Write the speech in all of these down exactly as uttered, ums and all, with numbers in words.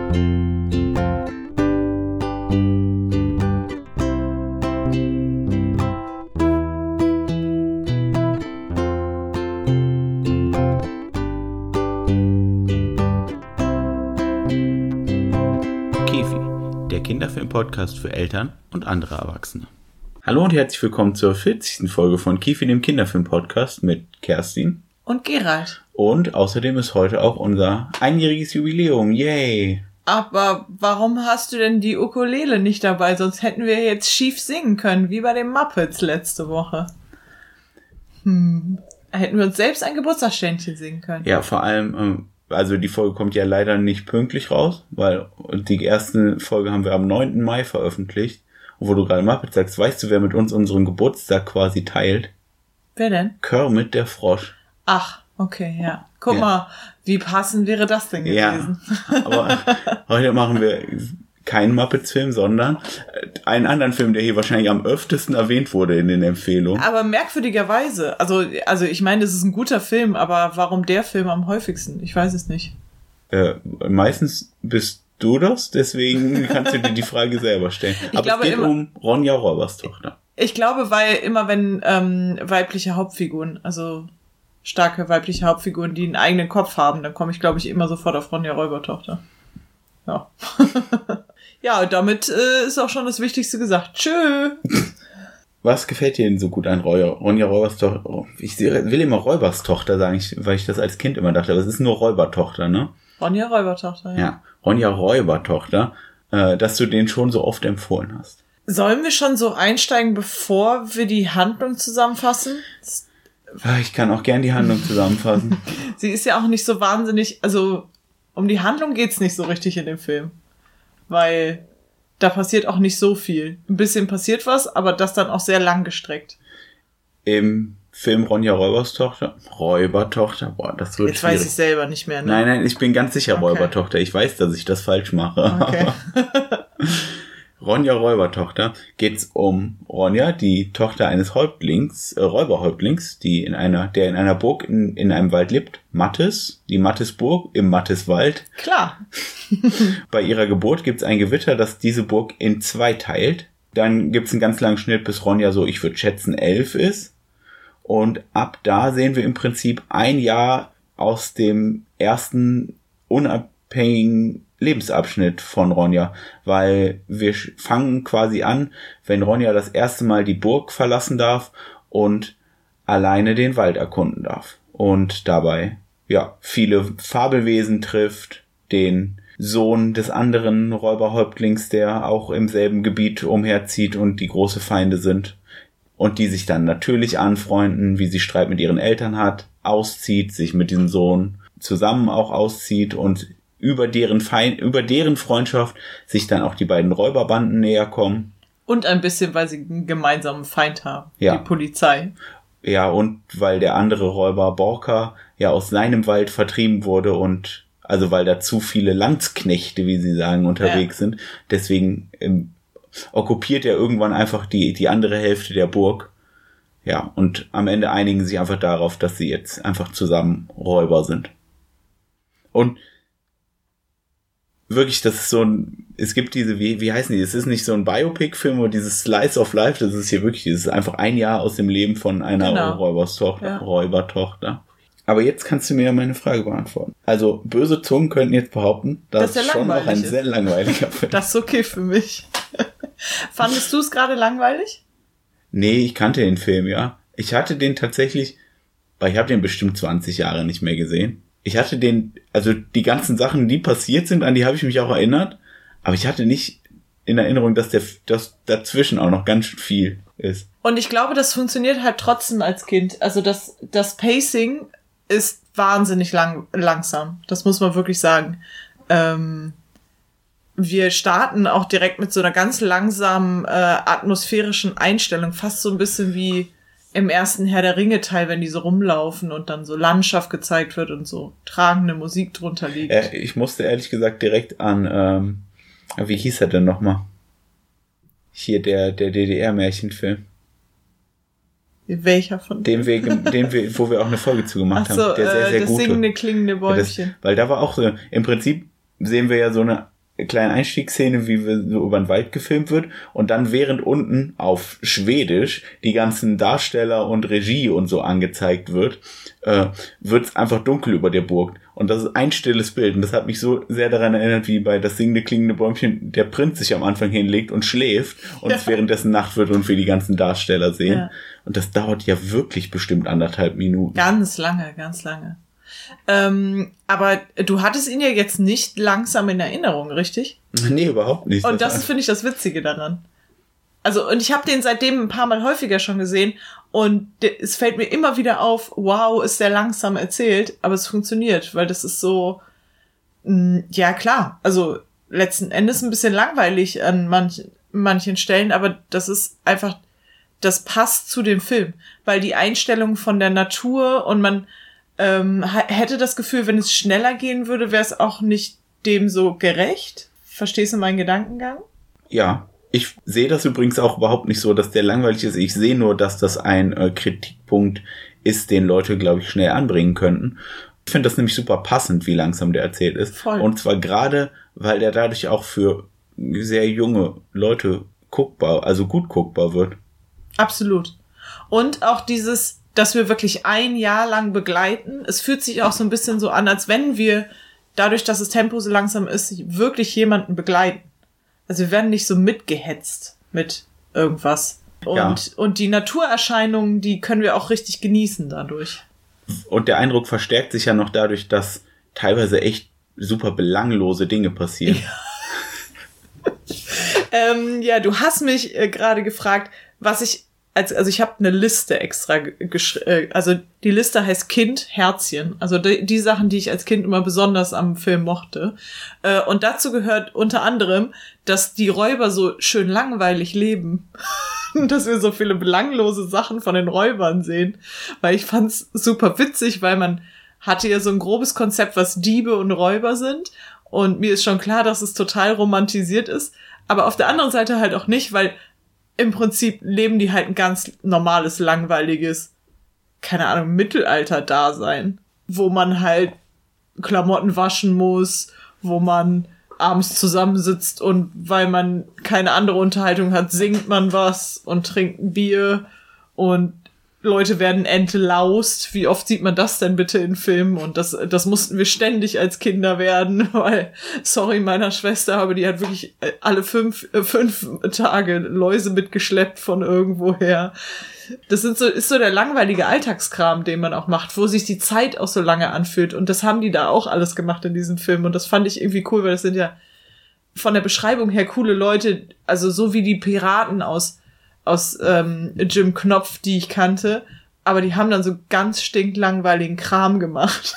Kinderfilm-Podcast für Eltern und andere Erwachsene. Hallo und herzlich willkommen zur vierzigsten Folge von Kifi, dem Kinderfilm-Podcast mit Kerstin und Gerald. Und außerdem ist heute auch unser einjähriges Jubiläum. Yay! Aber warum hast du denn die Ukulele nicht dabei? Sonst hätten wir jetzt schief singen können, wie bei den Muppets letzte Woche. Hm. Hätten wir uns selbst ein Geburtstagsständchen singen können. Ja, vor allem... Ähm, Also die Folge kommt ja leider nicht pünktlich raus, weil die erste Folge haben wir am neunten Mai veröffentlicht. Und wo du gerade Muppet sagst, weißt du, wer mit uns unseren Geburtstag quasi teilt? Wer denn? Kermit der Frosch. Ach, okay, ja. Guck ja. mal, wie passend wäre das denn gewesen? Ja, aber heute machen wir keinen Muppets-Film, sondern einen anderen Film, der hier wahrscheinlich am öftesten erwähnt wurde in den Empfehlungen. Aber merkwürdigerweise, also also ich meine, das ist ein guter Film, aber warum der Film am häufigsten? Ich weiß es nicht. Äh, meistens bist du das, deswegen kannst du dir die Frage selber stellen. Ich aber glaube, es geht immer, um Ronja Räuberstochter. Ich glaube, weil immer wenn ähm, weibliche Hauptfiguren, also starke weibliche Hauptfiguren, die einen eigenen Kopf haben, dann komme ich, glaube ich, immer sofort auf Ronja Räubertochter. Ja. Ja, und damit äh, ist auch schon das Wichtigste gesagt. Tschö! Was gefällt dir denn so gut an Ronja Räuberstochter? Ich will immer Räuberstochter sagen, weil ich das als Kind immer dachte, aber es ist nur Räubertochter, ne? Ronja Räubertochter, ja. Ja, Ronja Räubertochter, äh, dass du den schon so oft empfohlen hast. Sollen wir schon so einsteigen, bevor wir die Handlung zusammenfassen? Ich kann auch gern die Handlung zusammenfassen. Sie ist ja auch nicht so wahnsinnig, also um die Handlung geht's nicht so richtig in dem Film. Weil da passiert auch nicht so viel. Ein bisschen passiert was, aber das dann auch sehr lang gestreckt. Im Film Ronja Räuberstochter? Räubertochter? Boah, das wird Jetzt schwierig. weiß ich selber nicht mehr, ne? Nein, nein, ich bin ganz sicher okay. Räubertochter. Ich weiß, dass ich das falsch mache. Okay. Ronja Räubertochter geht's um Ronja, die Tochter eines Häuptlings, äh, Räuberhäuptlings, die in einer, der in einer Burg in, in einem Wald lebt. Mattes, die Mattesburg im Matteswald. Klar. Bei ihrer Geburt gibt's ein Gewitter, das diese Burg in zwei teilt. Dann gibt's einen ganz langen Schnitt, bis Ronja so, ich würde schätzen, elf ist. Und ab da sehen wir im Prinzip ein Jahr aus dem ersten unabhängigen Lebensabschnitt von Ronja, weil wir fangen quasi an, wenn Ronja das erste Mal die Burg verlassen darf und alleine den Wald erkunden darf. Und dabei, ja, viele Fabelwesen trifft, den Sohn des anderen Räuberhäuptlings, der auch im selben Gebiet umherzieht und die große Feinde sind. Und die sich dann natürlich anfreunden, wie sie Streit mit ihren Eltern hat, auszieht, sich mit diesem Sohn zusammen auch auszieht und über deren Feind, über deren Freundschaft sich dann auch die beiden Räuberbanden näher kommen. Und ein bisschen, weil sie einen gemeinsamen Feind haben. Ja. Die Polizei. Ja, und weil der andere Räuber Borka ja aus seinem Wald vertrieben wurde und also weil da zu viele Landsknechte, wie sie sagen, unterwegs ja. sind. Deswegen ähm, okkupiert er irgendwann einfach die, die andere Hälfte der Burg. Ja, und am Ende einigen sie sich einfach darauf, dass sie jetzt einfach zusammen Räuber sind. Und wirklich, das ist so ein, es gibt diese, wie, wie heißen die, es ist nicht so ein Biopic-Film oder dieses Slice of Life, das ist hier wirklich, das ist einfach ein Jahr aus dem Leben von einer genau. Räuberstochter, ja. Räubertochter. Aber jetzt kannst du mir ja meine Frage beantworten. Also, böse Zungen könnten jetzt behaupten, dass das es schon noch ein ist. sehr langweiliger Film. Das ist okay für mich. Fandest du es gerade langweilig? Nee, ich kannte den Film, ja. Ich hatte den tatsächlich, weil ich habe den bestimmt zwanzig Jahre nicht mehr gesehen. Ich hatte den, also die ganzen Sachen, die passiert sind, an die habe ich mich auch erinnert, aber ich hatte nicht in Erinnerung, dass der, dass dazwischen auch noch ganz viel ist. Und ich glaube, das funktioniert halt trotzdem als Kind. Also das, das Pacing ist wahnsinnig lang, langsam. Das muss man wirklich sagen. Ähm, wir starten auch direkt mit so einer ganz langsamen, äh, atmosphärischen Einstellung, fast so ein bisschen wie im ersten Herr der Ringe-Teil, wenn die so rumlaufen und dann so Landschaft gezeigt wird und so tragende Musik drunter liegt. Äh, ich musste ehrlich gesagt direkt an, ähm, wie hieß er denn nochmal? Hier der, der D D R-Märchenfilm. Welcher von dem wir, dem wir, wo wir auch eine Folge zugemacht Ach so, haben. Der sehr, sehr äh, das gute. singende, klingende Bäumchen. Ja, das, weil da war auch so, im Prinzip sehen wir ja so eine kleine Einstiegsszene, wie wir so über den Wald gefilmt wird und dann während unten auf Schwedisch die ganzen Darsteller und Regie und so angezeigt wird, äh, wird es einfach dunkel über der Burg. Und das ist ein stilles Bild. Und das hat mich so sehr daran erinnert, wie bei Das singende klingende Bäumchen der Prinz sich am Anfang hinlegt und schläft und ja. es währenddessen Nacht wird und wir die ganzen Darsteller sehen. Ja. Und das dauert ja wirklich bestimmt anderthalb Minuten. Ganz lange, ganz lange. Ähm, aber du hattest ihn ja jetzt nicht langsam in Erinnerung, richtig? Nee, überhaupt nicht. Und das ist, finde ich, das Witzige daran. Also, und ich habe den seitdem ein paar Mal häufiger schon gesehen und es fällt mir immer wieder auf, wow, ist der langsam erzählt, aber es funktioniert, weil das ist so, mh, ja klar, also letzten Endes ein bisschen langweilig an manch, manchen Stellen, aber das ist einfach, das passt zu dem Film, weil die Einstellung von der Natur und man ähm, hätte das Gefühl, wenn es schneller gehen würde, wäre es auch nicht dem so gerecht. Verstehst du meinen Gedankengang? Ja. Ich sehe das übrigens auch überhaupt nicht so, dass der langweilig ist. Ich sehe nur, dass das ein äh, Kritikpunkt ist, den Leute, glaube ich, schnell anbringen könnten. Ich finde das nämlich super passend, wie langsam der erzählt ist. Voll. Und zwar gerade, weil der dadurch auch für sehr junge Leute guckbar, also gut guckbar wird. Absolut. Und auch dieses, dass wir wirklich ein Jahr lang begleiten. Es fühlt sich auch so ein bisschen so an, als wenn wir, dadurch, dass das Tempo so langsam ist, wirklich jemanden begleiten. Also wir werden nicht so mitgehetzt mit irgendwas. Und, ja. und die Naturerscheinungen, die können wir auch richtig genießen dadurch. Und der Eindruck verstärkt sich ja noch dadurch, dass teilweise echt super belanglose Dinge passieren. Ja, ähm, ja du hast mich äh, gerade gefragt, was ich, als, also ich habe eine Liste extra geschrieben, also die Liste heißt Kind, Herzchen, also die, die Sachen, die ich als Kind immer besonders am Film mochte. Äh, und dazu gehört unter anderem, dass die Räuber so schön langweilig leben. Dass wir so viele belanglose Sachen von den Räubern sehen. Weil ich fand's super witzig, weil man hatte ja so ein grobes Konzept, was Diebe und Räuber sind. Und mir ist schon klar, dass es total romantisiert ist. Aber auf der anderen Seite halt auch nicht, weil im Prinzip leben die halt ein ganz normales, langweiliges, keine Ahnung, Mittelalter-Dasein, wo man halt Klamotten waschen muss, wo man abends zusammensitzt und weil man keine andere Unterhaltung hat, singt man was und trinkt ein Bier und Leute werden entlaust. Wie oft sieht man das denn bitte in Filmen? Und das, das mussten wir ständig als Kinder werden, weil, sorry, meiner Schwester, aber die hat wirklich alle fünf, äh, fünf Tage Läuse mitgeschleppt von irgendwoher. Das sind so, ist so der langweilige Alltagskram, den man auch macht, wo sich die Zeit auch so lange anfühlt. Und das haben die da auch alles gemacht in diesem Film. Und das fand ich irgendwie cool, weil das sind ja von der Beschreibung her coole Leute, also so wie die Piraten aus aus ähm, Jim Knopf, die ich kannte, aber die haben dann so ganz stinklangweiligen Kram gemacht.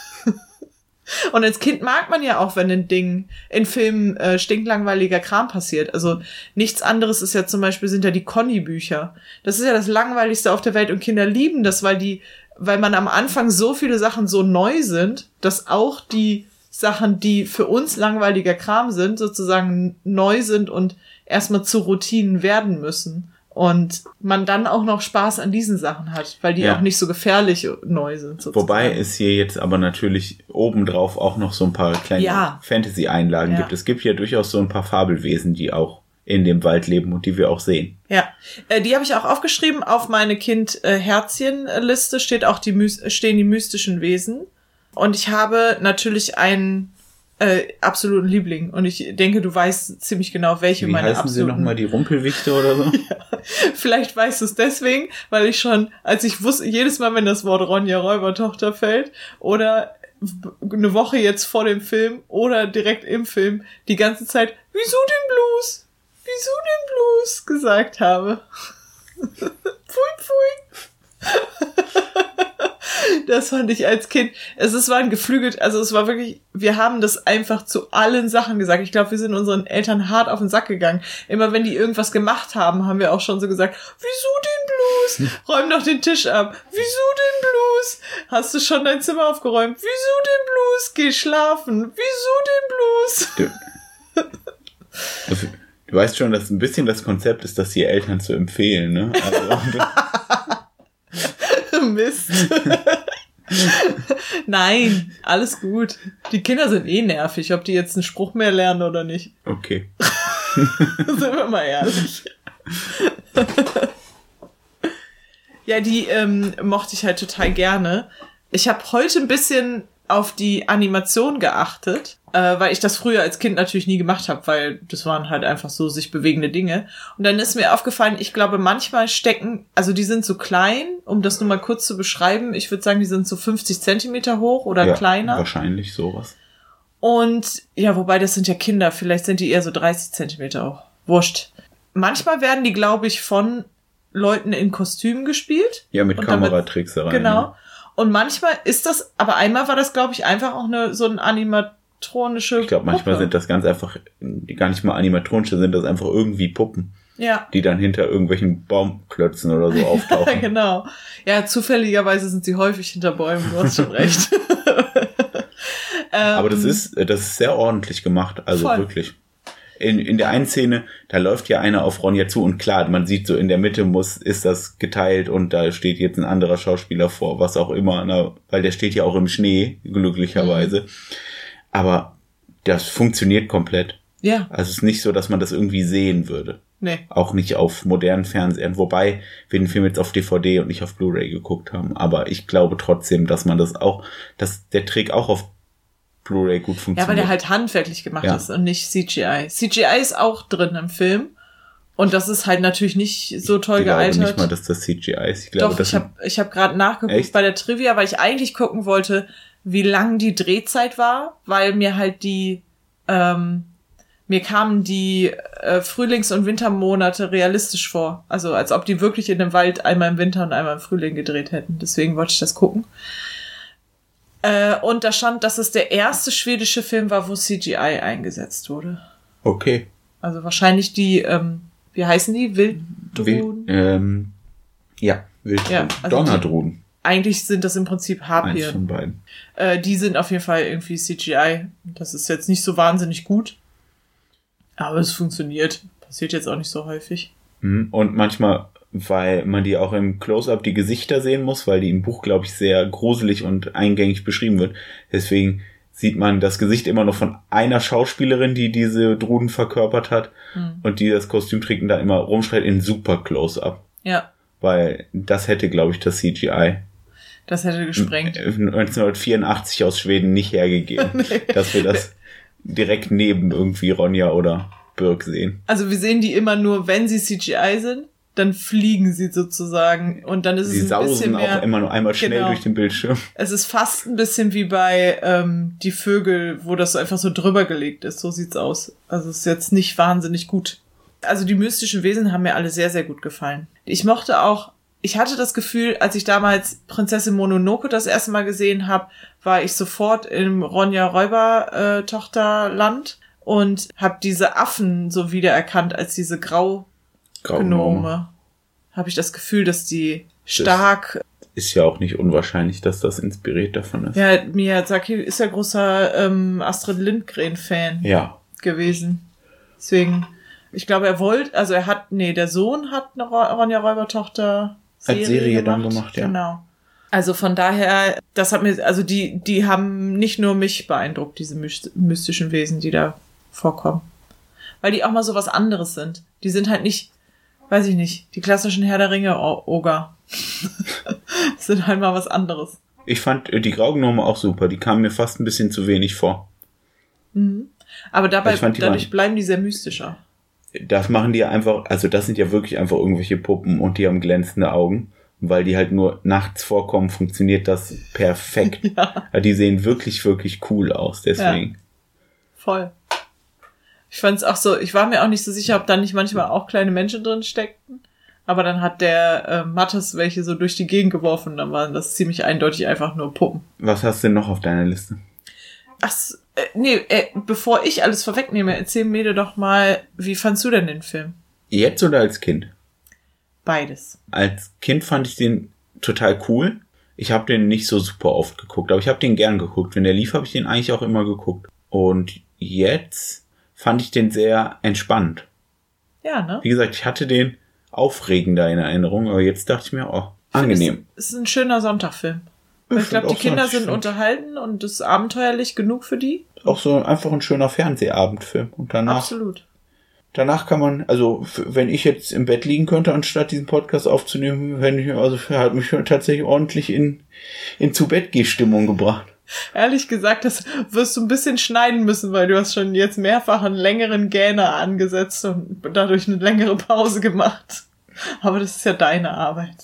Und als Kind mag man ja auch, wenn ein Ding in Filmen äh, stinklangweiliger Kram passiert. Also nichts anderes ist ja zum Beispiel, sind ja die Conny-Bücher. Das ist ja das Langweiligste auf der Welt und Kinder lieben das, weil die, weil man am Anfang so viele Sachen so neu sind, dass auch die Sachen, die für uns langweiliger Kram sind, sozusagen neu sind und erstmal zu Routinen werden müssen. Und man dann auch noch Spaß an diesen Sachen hat, weil die ja auch nicht so gefährlich neu sind. Sozusagen. Wobei es hier jetzt aber natürlich obendrauf auch noch so ein paar kleine ja. Fantasy-Einlagen ja. gibt. Es gibt ja durchaus so ein paar Fabelwesen, die auch in dem Wald leben und die wir auch sehen. Ja, äh, die habe ich auch aufgeschrieben. Auf meine Kind-Herzchen-Liste steht auch die stehen die mystischen Wesen. Und ich habe natürlich einen Äh, absoluten Liebling. Und ich denke, du weißt ziemlich genau, welche Wie meine heißen absoluten... sie nochmal, die Rumpelwichte oder so? Ja, vielleicht weißt du es deswegen, weil ich schon, als ich wusste, jedes Mal, wenn das Wort Ronja Räubertochter fällt, oder eine Woche jetzt vor dem Film, oder direkt im Film, die ganze Zeit, wieso den Blues? Wieso den Blues? gesagt habe. Pfui, pfui. Das fand ich als Kind, es, es war ein geflügelt, also es war wirklich, wir haben das einfach zu allen Sachen gesagt. Ich glaube, wir sind unseren Eltern hart auf den Sack gegangen. Immer wenn die irgendwas gemacht haben, haben wir auch schon so gesagt, wieso den Blues? Räum doch den Tisch ab. Wieso den Blues? Hast du schon dein Zimmer aufgeräumt? Wieso den Blues? Geh schlafen. Wieso den Blues? Du, also, du weißt schon, dass ein bisschen das Konzept ist, das die Eltern zu empfehlen, ne? Also, Mist. Nein, alles gut. Die Kinder sind eh nervig, ob die jetzt einen Spruch mehr lernen oder nicht. Okay. Sind wir mal ehrlich. Ja, die ähm, mochte ich halt total gerne. Ich habe heute ein bisschen auf die Animation geachtet, äh, weil ich das früher als Kind natürlich nie gemacht habe, weil das waren halt einfach so sich bewegende Dinge. Und dann ist mir aufgefallen, ich glaube, manchmal stecken, also die sind so klein, um das nur mal kurz zu beschreiben, ich würde sagen, die sind so fünfzig Zentimeter hoch oder ja, kleiner. Wahrscheinlich sowas. Und ja, wobei das sind ja Kinder, vielleicht sind die eher so dreißig Zentimeter hoch. Wurscht. Manchmal werden die, glaube ich, von Leuten in Kostümen gespielt. Ja, mit Kameratricks da rein. Genau. Ne? Und manchmal ist das, aber einmal war das, glaube ich, einfach auch eine so eine animatronische Ich glaube, manchmal Puppe. sind das ganz einfach, die gar nicht mal animatronische, sind das einfach irgendwie Puppen. Ja. Die dann hinter irgendwelchen Baumklötzen oder so auftauchen. Genau. Ja, zufälligerweise sind sie häufig hinter Bäumen, du hast schon recht. Aber das ist, das ist sehr ordentlich gemacht, also voll. wirklich. In, in der einen Szene, da läuft ja einer auf Ronja zu und klar, man sieht so in der Mitte muss, ist das geteilt und da steht jetzt ein anderer Schauspieler vor, was auch immer, na, weil der steht ja auch im Schnee, glücklicherweise. Mhm. Aber das funktioniert komplett. Ja. Also es ist nicht so, dass man das irgendwie sehen würde. Nee. Auch nicht auf modernen Fernsehern, wobei wir den Film jetzt auf D V D und nicht auf Blu-ray geguckt haben. Aber ich glaube trotzdem, dass man das auch, dass der Trick auch auf Blu-ray gut funktioniert. Ja, weil der halt handwerklich gemacht ja. ist und nicht C G I. C G I ist auch drin im Film und das ist halt natürlich nicht so toll ich gealtert. Ich glaube nicht mal, dass das C G I ist. Ich glaube, Doch, das ich habe ich hab gerade nachgeguckt echt? bei der Trivia, weil ich eigentlich gucken wollte, wie lang die Drehzeit war, weil mir halt die, ähm, mir kamen die äh, Frühlings- und Wintermonate realistisch vor. Also als ob die wirklich in dem Wald einmal im Winter und einmal im Frühling gedreht hätten. Deswegen wollte ich das gucken. Äh, und da stand, dass es der erste schwedische Film war, wo C G I eingesetzt wurde. Okay. Also wahrscheinlich die, ähm, wie heißen die? Wilddruden? Wild, ähm, ja, Wilddruden. Ja, also Donnerdruden. Eigentlich sind das im Prinzip Harpien. Eins von beiden. Äh, die sind auf jeden Fall irgendwie C G I. Das ist jetzt nicht so wahnsinnig gut. Aber es funktioniert. Passiert jetzt auch nicht so häufig. Und manchmal, weil man die auch im Close-Up die Gesichter sehen muss, weil die im Buch, glaube ich, sehr gruselig und eingängig beschrieben wird. Deswegen sieht man das Gesicht immer noch von einer Schauspielerin, die diese Druden verkörpert hat mhm. und die das Kostüm trägt und da immer rumschreit in super Close-Up. Ja. Weil das hätte, glaube ich, das C G I das hätte gesprengt. neunzehnhundertvierundachtzig aus Schweden nicht hergegeben, nee. dass wir das direkt neben irgendwie Ronja oder Birk sehen. Also wir sehen die immer nur, wenn sie C G I sind, dann fliegen sie sozusagen und dann ist sie es ein bisschen mehr... Sie sausen auch immer nur einmal schnell genau. durch den Bildschirm. Es ist fast ein bisschen wie bei ähm, die Vögel, wo das so einfach so drüber gelegt ist. So sieht's aus. Also es ist jetzt nicht wahnsinnig gut. Also die mystischen Wesen haben mir alle sehr, sehr gut gefallen. Ich mochte auch, ich hatte das Gefühl, als ich damals Prinzessin Mononoke das erste Mal gesehen habe, war ich sofort im Ronja Räuber-Tochterland und habe diese Affen so wiedererkannt als diese Grau Gnome. Habe ich das Gefühl, dass die stark... Das ist ja auch nicht unwahrscheinlich, dass das inspiriert davon ist. Ja, Miyazaki ist ja großer ähm, Astrid Lindgren-Fan ja. gewesen. Deswegen, ich glaube, er wollte, also er hat, nee, der Sohn hat eine Ronja Räubertochter Serie, Als Serie gemacht. dann gemacht, ja. Genau. Also von daher, das hat mir, also die, die haben nicht nur mich beeindruckt, diese mystischen Wesen, die da vorkommen. Weil die auch mal so was anderes sind. Die sind halt nicht, weiß ich nicht, die klassischen Herr der Ringe-Oger. Das sind halt mal was anderes. Ich fand die Graugnome auch super. Die kamen mir fast ein bisschen zu wenig vor. Mhm. Aber dabei, die dadurch waren, bleiben die sehr mystischer. Das machen die ja einfach, also das sind ja wirklich einfach irgendwelche Puppen und die haben glänzende Augen. Weil die halt nur nachts vorkommen, funktioniert das perfekt. Ja. Die sehen wirklich, wirklich cool aus, deswegen. Ja. Voll. Ich fand's auch so, ich war mir auch nicht so sicher, ob da nicht manchmal auch kleine Menschen drin steckten. Aber dann hat der äh, Mattes welche so durch die Gegend geworfen, dann waren das ziemlich eindeutig einfach nur Puppen. Was hast du denn noch auf deiner Liste? Ach, äh, nee, äh, bevor ich alles vorwegnehme, erzähl mir doch mal, wie fandst du denn den Film? Jetzt oder als Kind? Beides. Als Kind fand ich den total cool. Ich habe den nicht so super oft geguckt, aber ich habe den gern geguckt. Wenn der lief, habe ich den eigentlich auch immer geguckt. Und jetzt fand ich den sehr entspannt. Ja, ne? Wie gesagt, ich hatte den aufregender in Erinnerung, aber jetzt dachte ich mir, oh, angenehm. Es ist ein schöner Sonntagfilm. Ich glaube, die Kinder sind unterhalten und es ist abenteuerlich genug für die. Auch so einfach ein schöner Fernsehabendfilm. Und danach, Absolut. Danach kann man, also wenn ich jetzt im Bett liegen könnte, anstatt diesen Podcast aufzunehmen, wenn ich, also hat mich tatsächlich ordentlich in, in Zu-Bett-Geh-Stimmung gebracht. Ehrlich gesagt, das wirst du ein bisschen schneiden müssen, weil du hast schon jetzt mehrfach einen längeren Gähner angesetzt und dadurch eine längere Pause gemacht. Aber das ist ja deine Arbeit.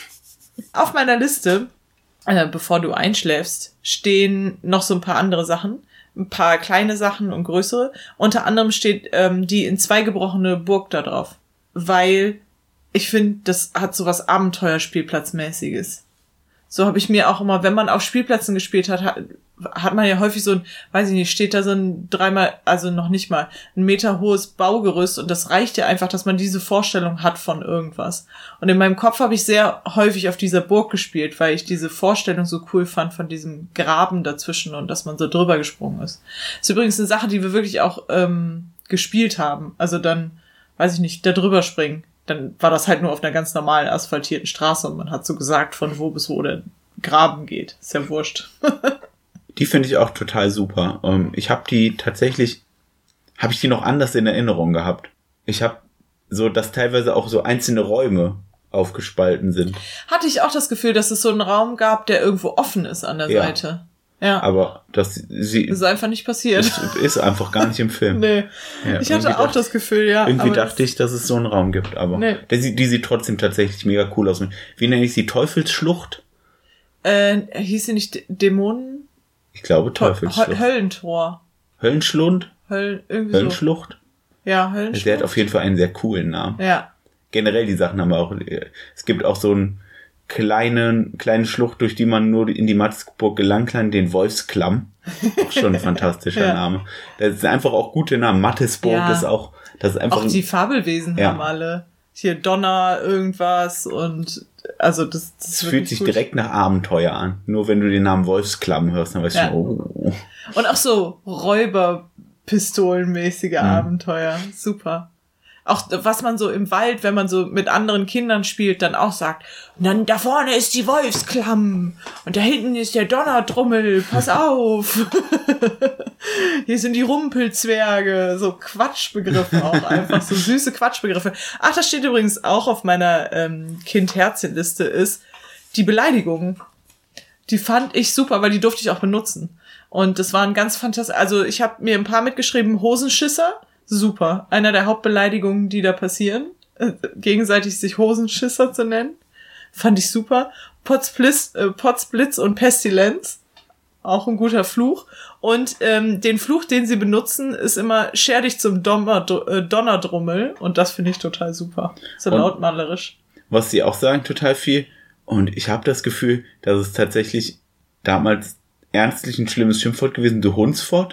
Auf meiner Liste, äh, bevor du einschläfst, stehen noch so ein paar andere Sachen. Ein paar kleine Sachen und größere. Unter anderem steht ähm, die in zwei gebrochene Burg da drauf. Weil ich finde, das hat so was Abenteuerspielplatzmäßiges. So habe ich mir auch immer, wenn man auf Spielplätzen gespielt hat, hat, hat man ja häufig so ein, weiß ich nicht, steht da so ein dreimal, also noch nicht mal, ein Meter hohes Baugerüst und das reicht ja einfach, dass man diese Vorstellung hat von irgendwas. Und in meinem Kopf habe ich sehr häufig auf dieser Burg gespielt, weil ich diese Vorstellung so cool fand von diesem Graben dazwischen und dass man so drüber gesprungen ist. Das ist übrigens eine Sache, die wir wirklich auch ähm, gespielt haben. Also dann, weiß ich nicht, da drüber springen. Dann war das halt nur auf einer ganz normalen asphaltierten Straße und man hat so gesagt, von wo bis wo der Graben geht. Ist ja wurscht. Die finde ich auch total super. Ich habe die tatsächlich, habe ich die noch anders in Erinnerung gehabt. Ich habe so, dass teilweise auch so einzelne Räume aufgespalten sind. Hatte ich auch das Gefühl, dass es so einen Raum gab, der irgendwo offen ist an der ja. Seite. Ja. Aber das, sie, das ist einfach nicht passiert. Ist, ist einfach gar nicht im Film. Nee. Ja, ich hatte auch dachte, das Gefühl, ja. Irgendwie dachte ich, dass es so einen Raum gibt, aber nee. die, die sieht trotzdem tatsächlich mega cool aus. Wie nenne ich sie? Teufelsschlucht? Äh, hieß sie nicht Dämonen? Ich glaube Teufelsschlucht. Höllentor. Höllenschlund? Höll, irgendwie Höllenschlucht? So. Ja, Höllenschlucht. Der hat auf jeden Fall einen sehr coolen Namen. Ja. Generell die Sachen haben auch, es gibt auch so einen kleinen, kleine Schlucht, durch die man nur in die Matzburg gelangen kann, den Wolfsklamm. Auch schon ein fantastischer ja. Name. Das sind einfach auch gute Namen. Mattisburg ja. ist auch, das ist einfach. Auch die Fabelwesen ja. haben alle. Hier Donner, irgendwas und, also das, das, das fühlt sich gut. Direkt nach Abenteuer an. Nur wenn du den Namen Wolfsklamm hörst, dann weißt ja. du, oh. Und auch so Räuberpistolenmäßige hm. Abenteuer. Super. Auch was man so im Wald, wenn man so mit anderen Kindern spielt, dann auch sagt, und dann da vorne ist die Wolfsklamm und da hinten ist der Donnerdrummel, pass auf. Hier sind die Rumpelzwerge, so Quatschbegriffe auch einfach, so süße Quatschbegriffe. Ach, das steht übrigens auch auf meiner ähm, Kind-Herzchen-Liste, ist die Beleidigungen. Die fand ich super, weil die durfte ich auch benutzen. Und das waren ganz fantastisch, also ich habe mir ein paar mitgeschrieben, Hosenschisser. Super. Einer der Hauptbeleidigungen, die da passieren. Äh, gegenseitig sich Hosenschisser zu nennen. Fand ich super. Potzblitz, äh, Potzblitz und Pestilenz. Auch ein guter Fluch. Und ähm, den Fluch, den sie benutzen, ist immer scher dich zum Dommer, äh, Donnerdrummel. Und das finde ich total super. So lautmalerisch. Was sie auch sagen, total viel. Und ich habe das Gefühl, dass es tatsächlich damals ernstlich ein schlimmes Schimpfwort gewesen, du Hundsfott.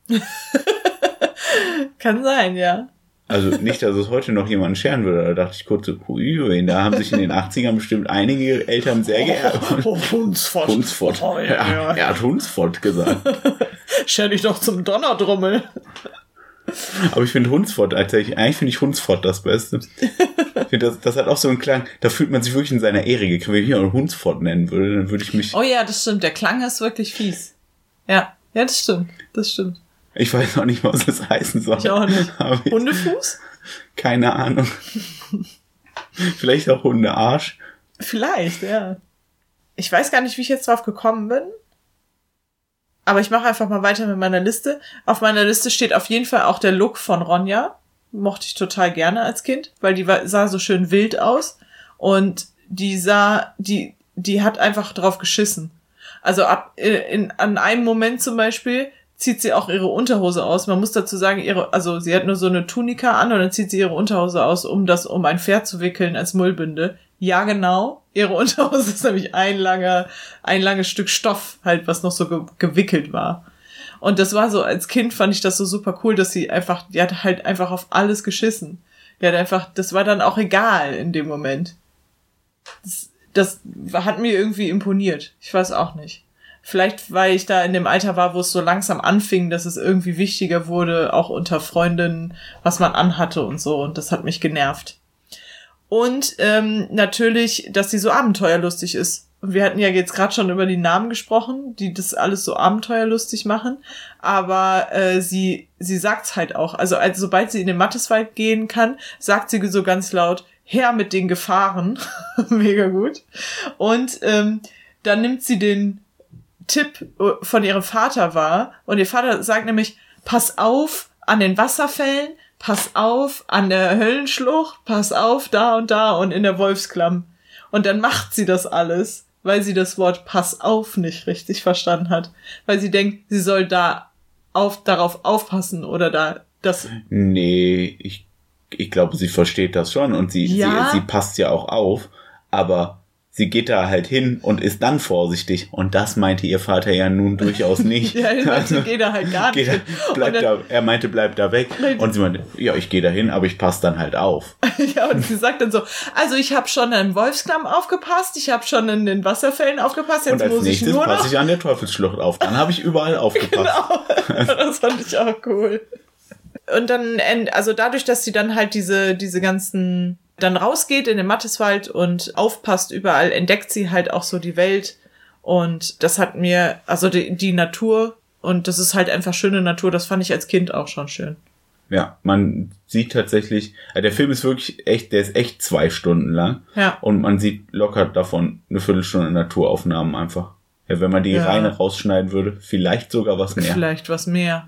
Kann sein, ja. Also nicht, dass es heute noch jemanden scheren würde. Da dachte ich kurz so, hui, da haben sich in den achtzigern bestimmt einige Eltern sehr geärgert. Oh, oh, Hunsfott. Hunsfott. Oh, ja, ja. Er hat Hunsfott gesagt. Scher dich doch zum Donnerdrummel. Aber ich finde Hunsfott, eigentlich, eigentlich finde ich Hunsfott das Beste. Ich finde, das, das hat auch so einen Klang, da fühlt man sich wirklich in seiner Ehre gekriegt. Wenn ich mich Hunsfott nennen würde, dann würde ich mich... Oh ja, das stimmt. Der Klang ist wirklich fies. Ja, ja, das stimmt. Das stimmt. Ich weiß auch nicht, was das heißen soll. Ich auch nicht. Hundefuß? Keine Ahnung. Vielleicht auch Hundearsch. Vielleicht, ja. Ich weiß gar nicht, wie ich jetzt drauf gekommen bin. Aber ich mache einfach mal weiter mit meiner Liste. Auf meiner Liste steht auf jeden Fall auch der Look von Ronja. Mochte ich total gerne als Kind, weil die war, sah so schön wild aus. Und die sah, die, die hat einfach drauf geschissen. Also ab in, an einem Moment zum Beispiel zieht sie auch ihre Unterhose aus. Man muss dazu sagen, ihre, also sie hat nur so eine Tunika an und dann zieht sie ihre Unterhose aus, um das um ein Pferd zu wickeln als Mullbinde. Ja, genau. Ihre Unterhose ist nämlich ein langer, ein langes Stück Stoff halt, was noch so ge- gewickelt war. Und das war so, als Kind fand ich das so super cool, dass sie einfach, die hat halt einfach auf alles geschissen. Die hat einfach, das war dann auch egal in dem Moment. Das, das hat mir irgendwie imponiert. Ich weiß auch nicht. Vielleicht, weil ich da in dem Alter war, wo es so langsam anfing, dass es irgendwie wichtiger wurde, auch unter Freundinnen, was man anhatte und so. Und das hat mich genervt. Und ähm, natürlich, dass sie so abenteuerlustig ist. wir hatten ja jetzt gerade schon über die Namen gesprochen, die das alles so abenteuerlustig machen, aber äh, sie sie sagt's halt auch. Also als, sobald sie in den Matteswald gehen kann, sagt sie so ganz laut, her mit den Gefahren. Mega gut. Und ähm, dann nimmt sie den Tipp von ihrem Vater wahr und ihr Vater sagt nämlich, pass auf an den Wasserfällen, pass auf an der Höllenschlucht, pass auf da und da und in der Wolfsklamm. Und dann macht sie das alles, weil sie das Wort pass auf nicht richtig verstanden hat. Weil sie denkt, sie soll da auf, darauf aufpassen oder da das... Nee, ich, ich glaube, sie versteht das schon und sie, ja? sie, sie passt ja auch auf, aber sie geht da halt hin und ist dann vorsichtig. Und das meinte ihr Vater ja nun durchaus nicht. Ja, er meinte, geh da halt gar nicht hin. Bleib dann, da, er meinte, bleib da weg. Nein. Und sie meinte, ja, ich gehe da hin, aber ich passe dann halt auf. Ja, und sie sagt dann so, also ich habe schon im Wolfsklamm aufgepasst, ich habe schon in den Wasserfällen aufgepasst, jetzt und als muss nächstes ich nur passe noch... ich an der Teufelsschlucht auf. Dann habe ich überall aufgepasst. Genau, das fand ich auch cool. Und dann, also dadurch, dass sie dann halt diese, diese ganzen... dann rausgeht in den Matteswald und aufpasst überall, entdeckt sie halt auch so die Welt. Und das hat mir, also die, die Natur, und das ist halt einfach schöne Natur, das fand ich als Kind auch schon schön. Ja, man sieht tatsächlich, also der Film ist wirklich echt, der ist echt zwei Stunden lang. Ja. Und man sieht locker davon eine Viertelstunde Naturaufnahmen einfach. Ja, wenn man die Ja. reine rausschneiden würde, vielleicht sogar was mehr. Vielleicht was mehr.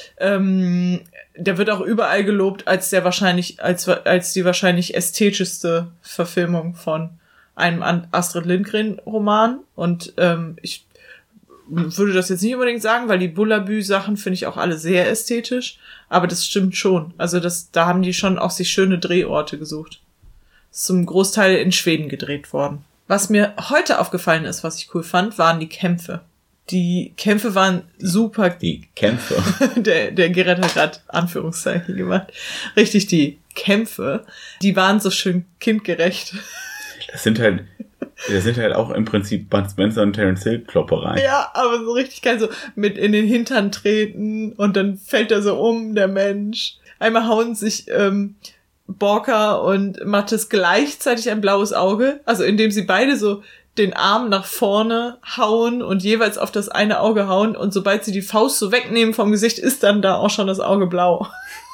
Ähm, der wird auch überall gelobt als der wahrscheinlich, als, als die wahrscheinlich ästhetischste Verfilmung von einem Astrid Lindgren-Roman. Und ähm, ich würde das jetzt nicht unbedingt sagen, weil die Bullabü-Sachen finde ich auch alle sehr ästhetisch. Aber das stimmt schon. Also das, da haben die schon auch sich schöne Drehorte gesucht. Ist zum Großteil in Schweden gedreht worden. Was mir heute aufgefallen ist, was ich cool fand, waren die Kämpfe. Die Kämpfe waren super. Die Kämpfe. der, der Gerrit hat gerade Anführungszeichen gemacht. Richtig, die Kämpfe, die waren so schön kindgerecht. Das sind halt, das sind halt auch im Prinzip Bud Spencer und Terence Hill Kloppereien. Ja, aber so richtig geil, so mit in den Hintern treten und dann fällt er so um, der Mensch. Einmal hauen sich ähm, Borka und Mattes gleichzeitig ein blaues Auge, also indem sie beide so den Arm nach vorne hauen und jeweils auf das eine Auge hauen und sobald sie die Faust so wegnehmen vom Gesicht, ist dann da auch schon das Auge blau.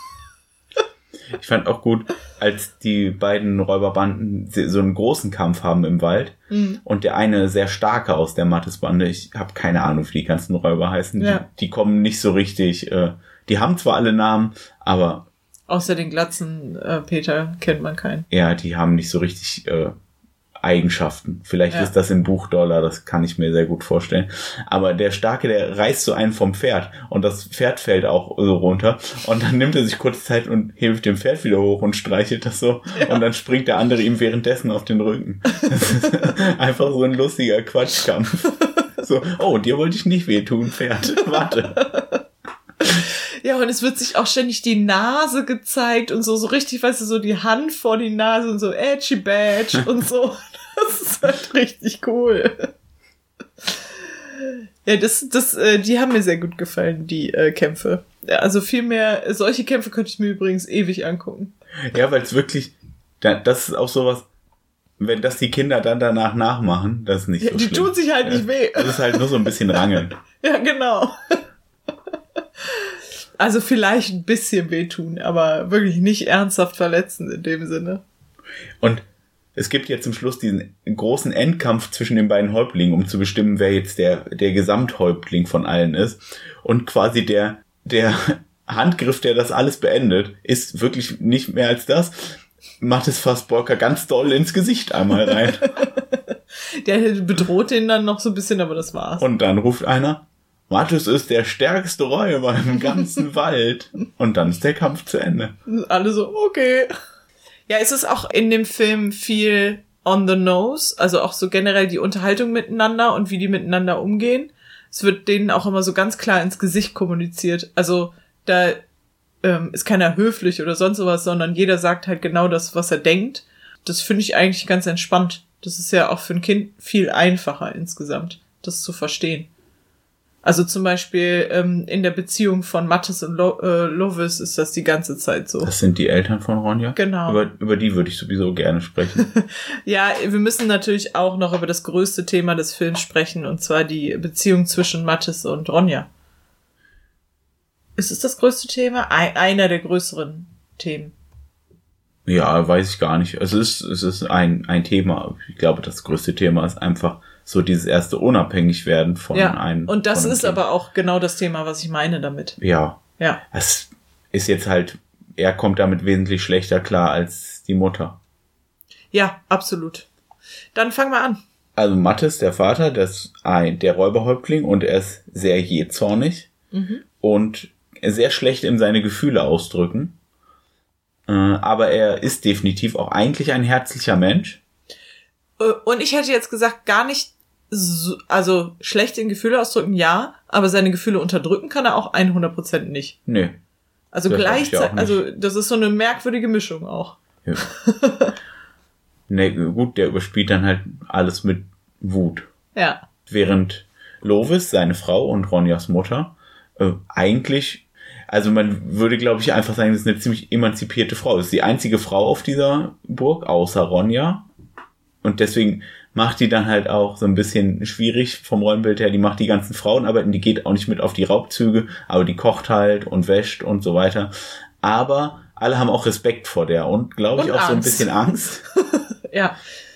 Ich fand auch gut, als die beiden Räuberbanden so einen großen Kampf haben im Wald Mhm. und der eine sehr starke aus der Mattes-Bande, ich habe keine Ahnung, wie die ganzen Räuber heißen, Ja. die, die kommen nicht so richtig, äh, die haben zwar alle Namen, aber Außer den glatzen äh, Peter kennt man keinen. ja, die haben nicht so richtig äh, Eigenschaften. Vielleicht Ja. ist das in Buchdollar, das kann ich mir sehr gut vorstellen. Aber der Starke, der reißt so einen vom Pferd und das Pferd fällt auch so runter und dann nimmt er sich kurz Zeit und hebt dem Pferd wieder hoch und streichelt das so Ja. und dann springt der andere ihm währenddessen auf den Rücken. Das ist einfach so ein lustiger Quatschkampf. So, oh, dir wollte ich nicht wehtun, Pferd. Warte. Ja, und es wird sich auch ständig die Nase gezeigt und so, so richtig, weißt du, so die Hand vor die Nase und so edgy badge und so. Das ist halt richtig cool. Ja, das, das, äh, die haben mir sehr gut gefallen, die äh, Kämpfe. Ja, also viel mehr, solche Kämpfe könnte ich mir übrigens ewig angucken. Ja, weil es wirklich, da- das ist auch sowas, wenn das die Kinder dann danach nachmachen, das ist nicht Ja, so die schlimm. tun sich halt nicht weh. Das ist halt nur so ein bisschen rangeln. Ja, genau. Also vielleicht ein bisschen wehtun, aber wirklich nicht ernsthaft verletzen in dem Sinne. Und es gibt ja zum Schluss diesen großen Endkampf zwischen den beiden Häuptlingen, um zu bestimmen, wer jetzt der, der Gesamthäuptling von allen ist. Und quasi der, der Handgriff, der das alles beendet, ist wirklich nicht mehr als das. Macht es fast Borka ganz doll ins Gesicht einmal rein. Der bedroht den dann noch so ein bisschen, aber das war's. Und dann ruft einer, Matthäus ist der stärkste Räuber im ganzen Wald. Und dann ist der Kampf zu Ende. Alle so, okay. Ja, es ist auch in dem Film viel on the nose, also auch so generell die Unterhaltung miteinander und wie die miteinander umgehen. Es wird denen auch immer so ganz klar ins Gesicht kommuniziert. Also da ähm, ist keiner höflich oder sonst sowas, sondern jeder sagt halt genau das, was er denkt. Das finde ich eigentlich ganz entspannt. Das ist ja auch für ein Kind viel einfacher insgesamt, das zu verstehen. Also zum Beispiel ähm, in der Beziehung von Mattis und Lo- äh, Lovis ist das die ganze Zeit so. Das sind die Eltern von Ronja? Genau. Über, über die würde ich sowieso gerne sprechen. Ja, wir müssen natürlich auch noch über das größte Thema des Films sprechen, und zwar die Beziehung zwischen Mattis und Ronja. Ist es das größte Thema? Ein, einer der größeren Themen. Ja, weiß ich gar nicht. Es ist, es ist ein, ein Thema. Ich glaube, das größte Thema ist einfach so dieses erste Unabhängigwerden von ja, einem. Und das von einem ist Kind. aber auch genau das Thema, was ich meine damit. Ja. Ja. Es ist jetzt halt, er kommt damit wesentlich schlechter klar als die Mutter. Ja, absolut. Dann fangen wir an. Also Mattis, der Vater, der ist ein, der Räuberhäuptling und er ist sehr jähzornig Mhm. und sehr schlecht in seine Gefühle ausdrücken. Äh, aber er ist definitiv auch eigentlich ein herzlicher Mensch. Äh, Und ich hätte jetzt gesagt, gar nicht so, also schlecht in Gefühle ausdrücken, ja, aber seine Gefühle unterdrücken kann er auch hundert Prozent nicht. Nö. Also Das hab ich ja auch gleichzeitig, nicht. also das ist so eine merkwürdige Mischung auch. Ja. Ne, gut, der überspielt dann halt alles mit Wut. Ja. Während Lovis, seine Frau und Ronjas Mutter, äh, eigentlich, also man würde, glaube ich, einfach sagen, das ist eine ziemlich emanzipierte Frau. Das ist die einzige Frau auf dieser Burg, außer Ronja. Und deswegen macht die dann halt auch so ein bisschen schwierig vom Rollenbild her. Die macht die ganzen Frauenarbeiten, die geht auch nicht mit auf die Raubzüge, aber die kocht halt und wäscht und so weiter. Aber alle haben auch Respekt vor der und, glaube ich, Und auch so ein Angst. bisschen Angst. Ja.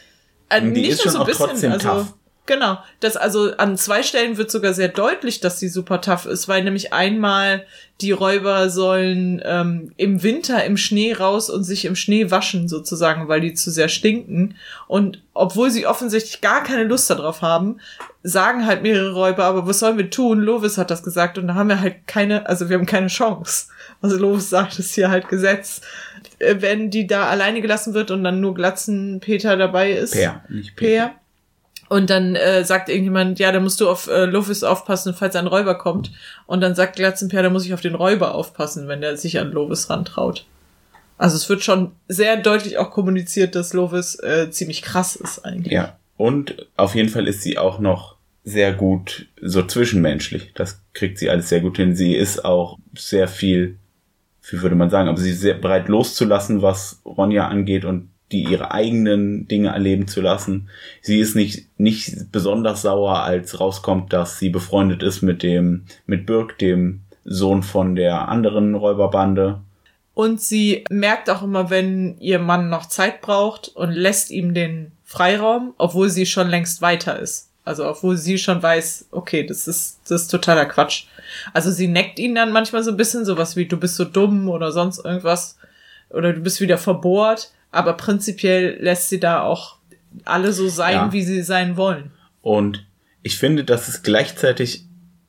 Äh, Und die nicht ist nur schon auch trotzdem tough. Genau. Das, also an zwei Stellen wird sogar sehr deutlich, dass sie super tough ist, weil nämlich einmal die Räuber sollen ähm, im Winter im Schnee raus und sich im Schnee waschen sozusagen, weil die zu sehr stinken. Und obwohl sie offensichtlich gar keine Lust darauf haben, sagen halt mehrere Räuber, aber was sollen wir tun? Lovis hat das gesagt und da haben wir halt keine, also wir haben keine Chance. Also Lovis sagt, ist hier halt Gesetz. Äh, Wenn die da alleine gelassen wird und dann nur Glatzenpeter dabei ist. Per, nicht Peter. Per. Und dann äh, sagt irgendjemand, ja, da musst du auf äh, Lovis aufpassen, falls ein Räuber kommt. Und dann sagt Glatzenper, da muss ich auf den Räuber aufpassen, wenn der sich an Lovis rantraut. Also es wird schon sehr deutlich auch kommuniziert, dass Lovis äh, ziemlich krass ist eigentlich. Ja, und auf jeden Fall ist sie auch noch sehr gut so zwischenmenschlich. Das kriegt sie alles sehr gut hin. Sie ist auch sehr viel, wie würde man sagen, aber sie ist sehr bereit loszulassen, was Ronja angeht und die ihre eigenen Dinge erleben zu lassen. Sie ist nicht nicht besonders sauer, als rauskommt, dass sie befreundet ist mit dem mit Birk, dem Sohn von der anderen Räuberbande. Und sie merkt auch immer, wenn ihr Mann noch Zeit braucht und lässt ihm den Freiraum, obwohl sie schon längst weiter ist. Also obwohl sie schon weiß, okay, das ist das ist totaler Quatsch. Also sie neckt ihn dann manchmal so ein bisschen, sowas wie, du bist so dumm oder sonst irgendwas. Oder du bist wieder verbohrt. Aber prinzipiell lässt sie da auch alle so sein, Ja. wie sie sein wollen. Und ich finde, das ist gleichzeitig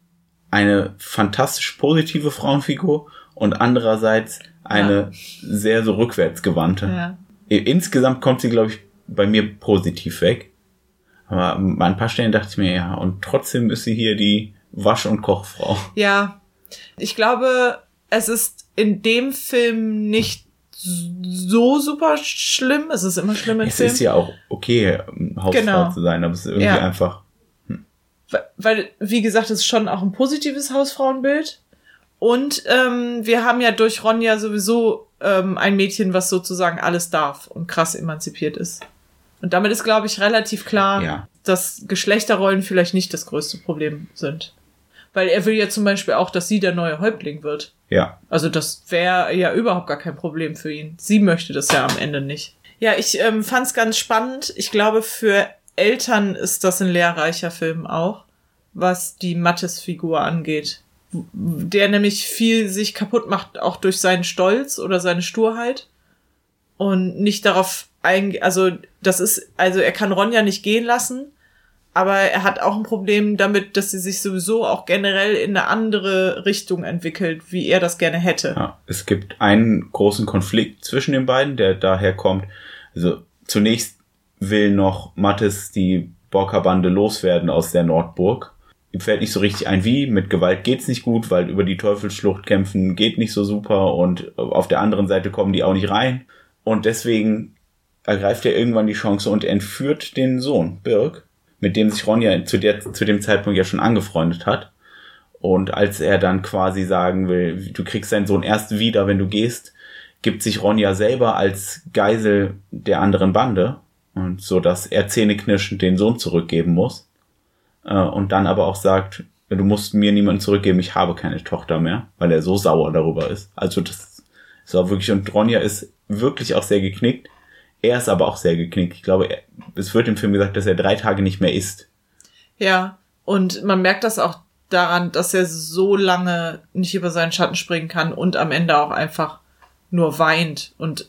eine fantastisch positive Frauenfigur und andererseits eine Ja. sehr so rückwärtsgewandte. Ja. Insgesamt kommt sie, glaube ich, bei mir positiv weg. Aber an ein paar Stellen dachte ich mir, ja, und trotzdem ist sie hier die Wasch- und Kochfrau. Ja, ich glaube, es ist in dem Film nicht so super schlimm. Es ist immer schlimm im Es Film. ist ja auch okay, Hausfrau Genau. zu sein, aber es ist irgendwie Ja. einfach... Weil- Weil, wie gesagt, es ist schon auch ein positives Hausfrauenbild. Und ähm, wir haben ja durch Ronja sowieso ähm, ein Mädchen, was sozusagen alles darf und krass emanzipiert ist. Und damit ist, glaube ich, relativ klar, Ja. dass Geschlechterrollen vielleicht nicht das größte Problem sind. Weil er will ja zum Beispiel auch, dass sie der neue Häuptling wird. Ja, Also das wäre ja überhaupt gar kein Problem für ihn. Sie möchte das ja am Ende nicht. Ja, ich ähm, fand es ganz spannend. Ich glaube, für Eltern ist das ein lehrreicher Film auch, was die Mattis-Figur angeht. Der nämlich viel sich kaputt macht, auch durch seinen Stolz oder seine Sturheit. Und nicht darauf eingeht, also das ist, also er kann Ronja nicht gehen lassen, aber er hat auch ein Problem damit, dass sie sich sowieso auch generell in eine andere Richtung entwickelt, wie er das gerne hätte. ja, es gibt einen großen Konflikt zwischen den beiden, der daher kommt. Also zunächst will noch Mattis die Borka-Bande loswerden aus der Nordburg. Ihm fällt nicht so richtig ein, wie. Mit Gewalt geht's nicht gut, weil über die Teufelsschlucht kämpfen geht nicht so super und auf der anderen Seite kommen die auch nicht rein. Und deswegen ergreift er irgendwann die Chance und entführt den Sohn, Birk, mit dem sich Ronja zu, der, zu dem Zeitpunkt ja schon angefreundet hat. Und als er dann quasi sagen will, du kriegst deinen Sohn erst wieder, wenn du gehst, gibt sich Ronja selber als Geisel der anderen Bande. Und so, dass er zähneknirschend den Sohn zurückgeben muss. Äh, und dann aber auch sagt, du musst mir niemanden zurückgeben, ich habe keine Tochter mehr, weil er so sauer darüber ist. Also das ist auch wirklich, und Ronja ist wirklich auch sehr geknickt. Er ist aber auch sehr geknickt. Ich glaube, er, es wird im Film gesagt, dass er drei Tage nicht mehr isst. Ja, und man merkt das auch daran, dass er so lange nicht über seinen Schatten springen kann und am Ende auch einfach nur weint. Und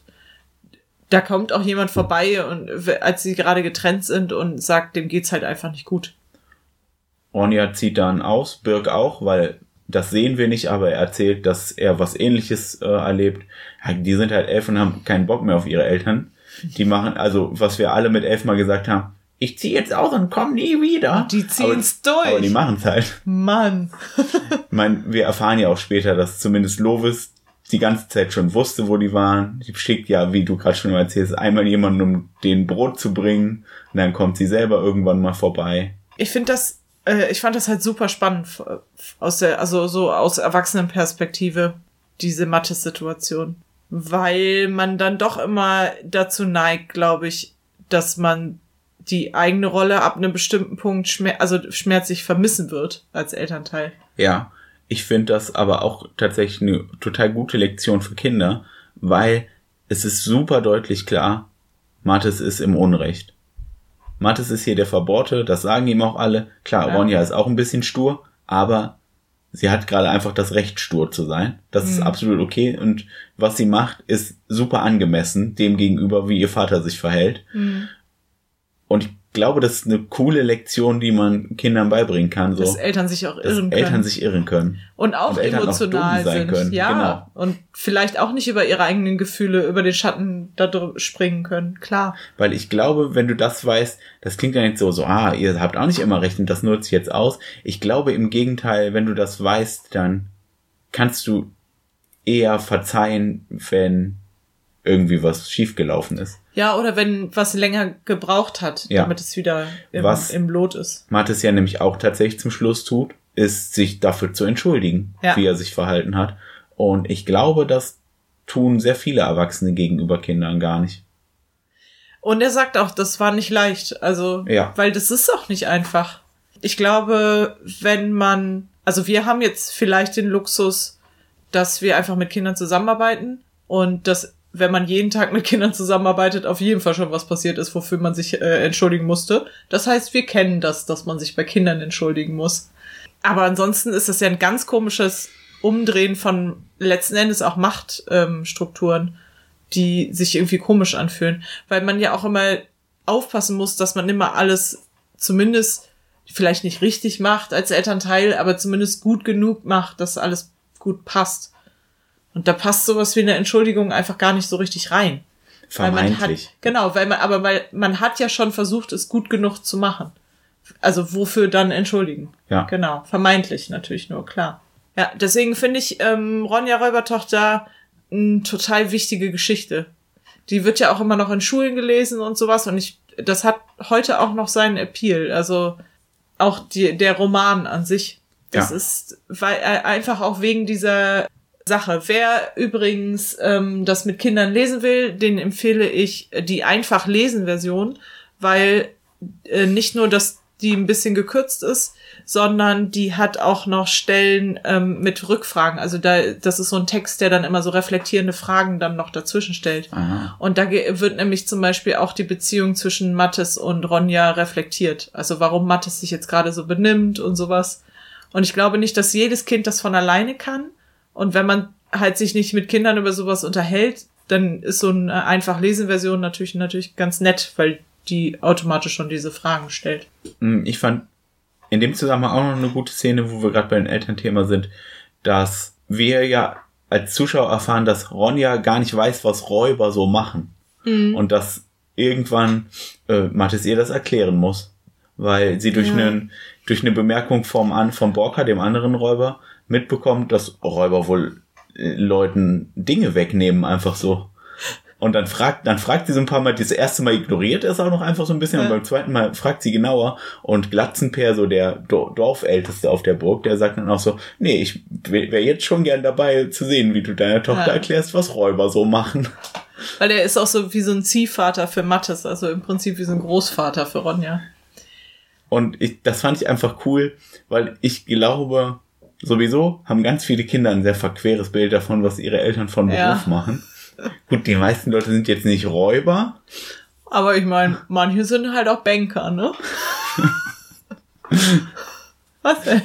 da kommt auch jemand vorbei, und als sie gerade getrennt sind, und sagt, dem geht's halt einfach nicht gut. Ronja zieht dann aus, Birk auch, weil das sehen wir nicht, aber er erzählt, dass er was Ähnliches äh, erlebt. Die sind halt elf und haben keinen Bock mehr auf ihre Eltern. Die machen, also was wir alle mit elf mal gesagt haben, ich zieh jetzt aus und komm nie wieder. Die ziehen's aber, durch. Aber die machen's halt. Mann. Ich meine, wir erfahren ja auch später, dass zumindest Lovis die ganze Zeit schon wusste, wo die waren. Die schickt ja, wie du gerade schon erzählst, einmal jemanden, um den Brot zu bringen. Und dann kommt sie selber irgendwann mal vorbei. Ich finde das, äh, ich fand das halt super spannend aus der, also so aus Erwachsenenperspektive, diese Mathe-Situation. Weil man dann doch immer dazu neigt, glaube ich, dass man die eigene Rolle ab einem bestimmten Punkt schmer- also schmerzlich vermissen wird als Elternteil. Ja, ich finde das aber auch tatsächlich eine total gute Lektion für Kinder, weil es ist super deutlich klar, Mathis ist im Unrecht. Mathis ist hier der Verbohrte, das sagen ihm auch alle. Klar, ja. Ronja ist auch ein bisschen stur, aber sie hat gerade einfach das Recht, stur zu sein. Das mhm. ist absolut okay. Und was sie macht, ist super angemessen dem gegenüber, wie ihr Vater sich verhält. Mhm. Und ich glaube, das ist eine coole Lektion, die man Kindern beibringen kann. So, dass Eltern sich auch irren dass können. Eltern sich irren können. Und auch und emotional auch dumm sein sind. können. Ja. Genau. Und vielleicht auch nicht über ihre eigenen Gefühle, über den Schatten da drüber springen können. Klar. Weil ich glaube, wenn du das weißt, das klingt ja nicht so, so, ah, ihr habt auch nicht immer recht und das nutze ich jetzt aus. Ich glaube im Gegenteil, wenn du das weißt, dann kannst du eher verzeihen, wenn irgendwie was schiefgelaufen ist. Ja, oder wenn was länger gebraucht hat, ja. damit es wieder im, was im Lot ist. Mathis ja nämlich auch tatsächlich zum Schluss tut, ist, sich dafür zu entschuldigen, ja. wie er sich verhalten hat. Und ich glaube, das tun sehr viele Erwachsene gegenüber Kindern gar nicht. Und er sagt auch, das war nicht leicht. Also, ja. weil das ist auch nicht einfach. Ich glaube, wenn man, also wir haben jetzt vielleicht den Luxus, dass wir einfach mit Kindern zusammenarbeiten und dass, wenn man jeden Tag mit Kindern zusammenarbeitet, auf jeden Fall schon was passiert ist, wofür man sich äh, entschuldigen musste. Das heißt, wir kennen das, dass man sich bei Kindern entschuldigen muss. Aber ansonsten ist das ja ein ganz komisches Umdrehen von letzten Endes auch Machtstrukturen, ähm, die sich irgendwie komisch anfühlen. Weil man ja auch immer aufpassen muss, dass man immer alles zumindest vielleicht nicht richtig macht als Elternteil, aber zumindest gut genug macht, dass alles gut passt. Und da passt sowas wie eine Entschuldigung einfach gar nicht so richtig rein. Vermeintlich. Weil man hat, genau, weil man, aber weil man hat ja schon versucht, es gut genug zu machen. Also wofür dann entschuldigen? Ja. Genau, vermeintlich natürlich nur, klar. Ja, deswegen finde ich ähm, Ronja Räubertochter eine total wichtige Geschichte. Die wird ja auch immer noch in Schulen gelesen und sowas, und ich, das hat heute auch noch seinen Appeal. Also auch die, der Roman an sich. Das ja. ist weil äh, einfach auch wegen dieser Sache. Wer übrigens ähm, das mit Kindern lesen will, den empfehle ich die Einfach-Lesen-Version, weil äh, nicht nur, dass die ein bisschen gekürzt ist, sondern die hat auch noch Stellen ähm, mit Rückfragen. Also da, das ist so ein Text, der dann immer so reflektierende Fragen dann noch dazwischen stellt. Aha. Und da ge- wird nämlich zum Beispiel auch die Beziehung zwischen Mathis und Ronja reflektiert. Also warum Mathis sich jetzt gerade so benimmt und sowas. Und ich glaube nicht, dass jedes Kind das von alleine kann. Und wenn man halt sich nicht mit Kindern über sowas unterhält, dann ist so eine Einfach-Lesen-Version natürlich, natürlich ganz nett, weil die automatisch schon diese Fragen stellt. Ich fand in dem Zusammenhang auch noch eine gute Szene, wo wir gerade bei dem Elternthema sind, dass wir ja als Zuschauer erfahren, dass Ronja gar nicht weiß, was Räuber so machen. Mhm. Und dass irgendwann äh, Mathis ihr das erklären muss. Weil sie durch, ja. einen, durch eine Bemerkung vom, An, vom Borka, dem anderen Räuber, mitbekommt, dass Räuber wohl äh, Leuten Dinge wegnehmen, einfach so. Und dann fragt, dann fragt sie so ein paar Mal, das erste Mal ignoriert er es auch noch einfach so ein bisschen, ja. Und beim zweiten Mal fragt sie genauer. Und Glatzenpeer, so der Dorfälteste auf der Burg, der sagt dann auch so, nee, ich wäre jetzt schon gern dabei zu sehen, wie du deiner Tochter ja. erklärst, was Räuber so machen. Weil er ist auch so wie so ein Ziehvater für Mathis, also im Prinzip wie so ein Großvater für Ronja. Und ich, das fand ich einfach cool, weil ich glaube, sowieso haben ganz viele Kinder ein sehr verqueres Bild davon, was ihre Eltern von Beruf ja. machen. Gut, die meisten Leute sind jetzt nicht Räuber. Aber ich meine, manche sind halt auch Banker, ne? Was denn?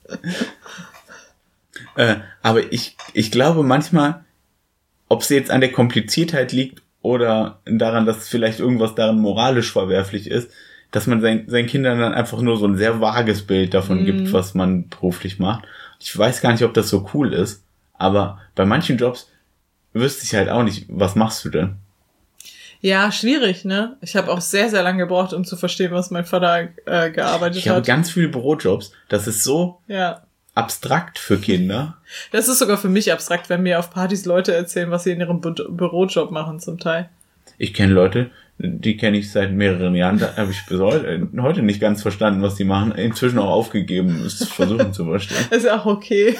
Äh, aber ich, ich glaube manchmal, ob es jetzt an der Kompliziertheit liegt oder daran, dass vielleicht irgendwas daran moralisch verwerflich ist, dass man sein, seinen Kindern dann einfach nur so ein sehr vages Bild davon mm. gibt, was man beruflich macht. Ich weiß gar nicht, ob das so cool ist, aber bei manchen Jobs wüsste ich halt auch nicht, was machst du denn? Ja, schwierig, ne? Ich habe auch sehr, sehr lange gebraucht, um zu verstehen, was mein Vater äh, gearbeitet ich hat. Ich habe ganz viele Bürojobs. Das ist so ja. abstrakt für Kinder. Das ist sogar für mich abstrakt, wenn mir auf Partys Leute erzählen, was sie in ihrem Bü- Bürojob machen zum Teil. Ich kenne Leute, die kenne ich seit mehreren Jahren. Da habe ich bis heute, heute nicht ganz verstanden, was die machen. Inzwischen auch aufgegeben, es versuchen zu verstehen. Ist auch okay.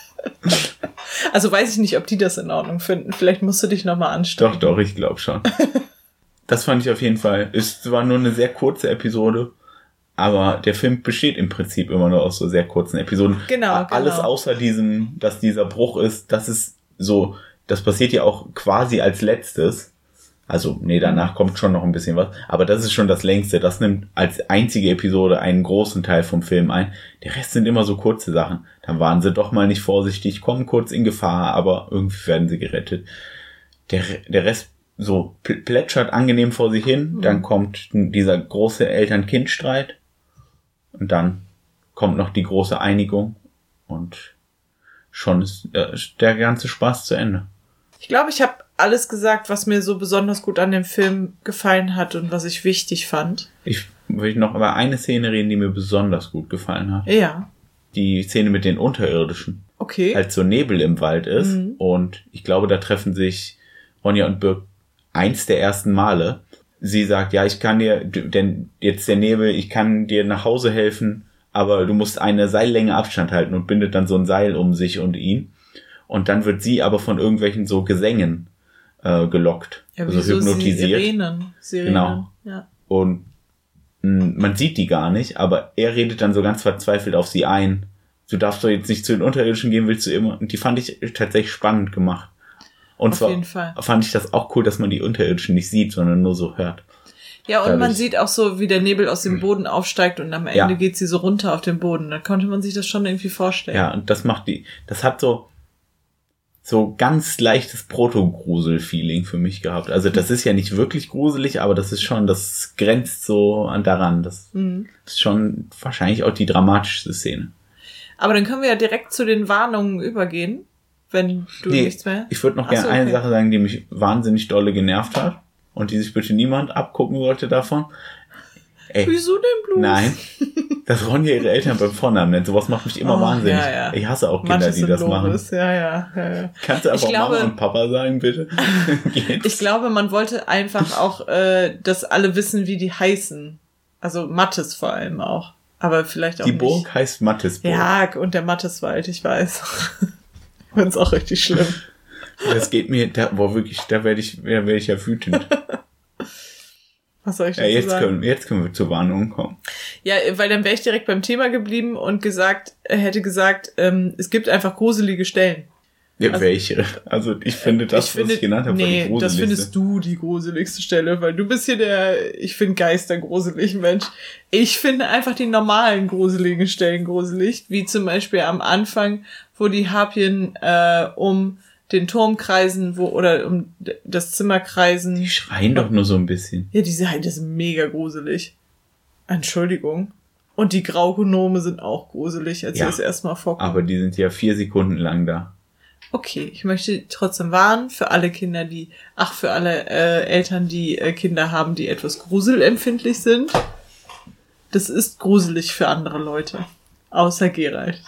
Also weiß ich nicht, ob die das in Ordnung finden. Vielleicht musst du dich nochmal anstrengen. Doch, doch, ich glaube schon. Das fand ich auf jeden Fall. Es war nur eine sehr kurze Episode, aber der Film besteht im Prinzip immer nur aus so sehr kurzen Episoden. Genau, Alles genau. außer diesem, dass dieser Bruch ist, das ist so, das passiert ja auch quasi als letztes. Also, nee, danach kommt schon noch ein bisschen was. Aber das ist schon das längste. Das nimmt als einzige Episode einen großen Teil vom Film ein. Der Rest sind immer so kurze Sachen. Dann waren sie doch mal nicht vorsichtig, kommen kurz in Gefahr, aber irgendwie werden sie gerettet. Der, der Rest so plätschert angenehm vor sich hin. Mhm. Dann kommt dieser große Eltern-Kind-Streit. Und dann kommt noch die große Einigung. Und schon ist äh, der ganze Spaß zu Ende. Ich glaube, ich habe alles gesagt, was mir so besonders gut an dem Film gefallen hat und was ich wichtig fand. Ich will noch über eine Szene reden, die mir besonders gut gefallen hat. Ja. Die Szene mit den Unterirdischen. Okay. Als so Nebel im Wald ist. Mhm. Und ich glaube, da treffen sich Ronja und Birk eins der ersten Male. Sie sagt, ja, ich kann dir, denn jetzt der Nebel, ich kann dir nach Hause helfen, aber du musst eine Seillänge Abstand halten, und bindet dann so ein Seil um sich und ihn. Und dann wird sie aber von irgendwelchen so Gesängen äh, gelockt. Ja, also so hypnotisiert. Sirenen. Sirenen. Genau. Ja. Und mh, man sieht die gar nicht, aber er redet dann so ganz verzweifelt auf sie ein. Du darfst doch jetzt nicht zu den Unterirdischen gehen, willst du immer. Und die fand ich tatsächlich spannend gemacht. Und auf zwar jeden Fall. Fand ich das auch cool, dass man die Unterirdischen nicht sieht, sondern nur so hört. Ja, und Dadurch. Man sieht auch so, wie der Nebel aus dem Boden aufsteigt und am Ende ja. geht sie so runter auf den Boden. Da konnte man sich das schon irgendwie vorstellen. Ja, und das macht die, das hat so, so ganz leichtes Proto-Grusel-Feeling für mich gehabt. Also das ist ja nicht wirklich gruselig, aber das ist schon, das grenzt so an daran. Das mhm. ist schon wahrscheinlich auch die dramatischste Szene. Aber dann können wir ja direkt zu den Warnungen übergehen, wenn du nee, nichts mehr... Ich würde noch gerne so, okay. eine Sache sagen, die mich wahnsinnig dolle genervt hat und die sich bitte niemand abgucken sollte davon. Ey, wieso denn bloß? Nein, dass Ronja ihre Eltern beim Vornamen nennt. Sowas macht mich immer oh, wahnsinnig. Ja, ja. Ich hasse auch Kinder, Manches die das Lobes. machen. Ja, ja, ja, ja. Kannst du einfach ich glaube, Mama und Papa sagen, bitte? Ich glaube, man wollte einfach auch, äh, dass alle wissen, wie die heißen. Also Mathis vor allem auch. Aber vielleicht auch Die nicht. Burg heißt Mathisburg. Ja, und der Mathiswald, ich weiß. Ich find's auch richtig schlimm. Das geht mir, da, boah, wirklich, da werde ich, da werde ich ja wütend. Was soll ich dazu ja, jetzt sagen? Können, jetzt können wir zur Warnung kommen. Ja, weil dann wäre ich direkt beim Thema geblieben und gesagt, hätte gesagt, ähm, es gibt einfach gruselige Stellen. Ja, also, welche? Also ich finde das, ich finde, was ich genannt habe, nee, die gruseligste. Das findest du die gruseligste Stelle, weil du bist hier der, ich finde Geister gruselig, Mensch. Ich finde einfach die normalen gruseligen Stellen gruselig, wie zum Beispiel am Anfang, wo die Harpien äh, um den Turm kreisen, wo, oder um das Zimmer kreisen. Die schreien doch nur so ein bisschen. Ja, diese halt, das ist mega gruselig. Entschuldigung. Und die Graugnome sind auch gruselig, als ja, sie das erstmal vorkommen. Aber die sind ja vier Sekunden lang da. Okay, ich möchte trotzdem warnen für alle Kinder, die, ach, für alle äh, Eltern, die äh, Kinder haben, die etwas gruselempfindlich sind. Das ist gruselig für andere Leute. Außer Gerald.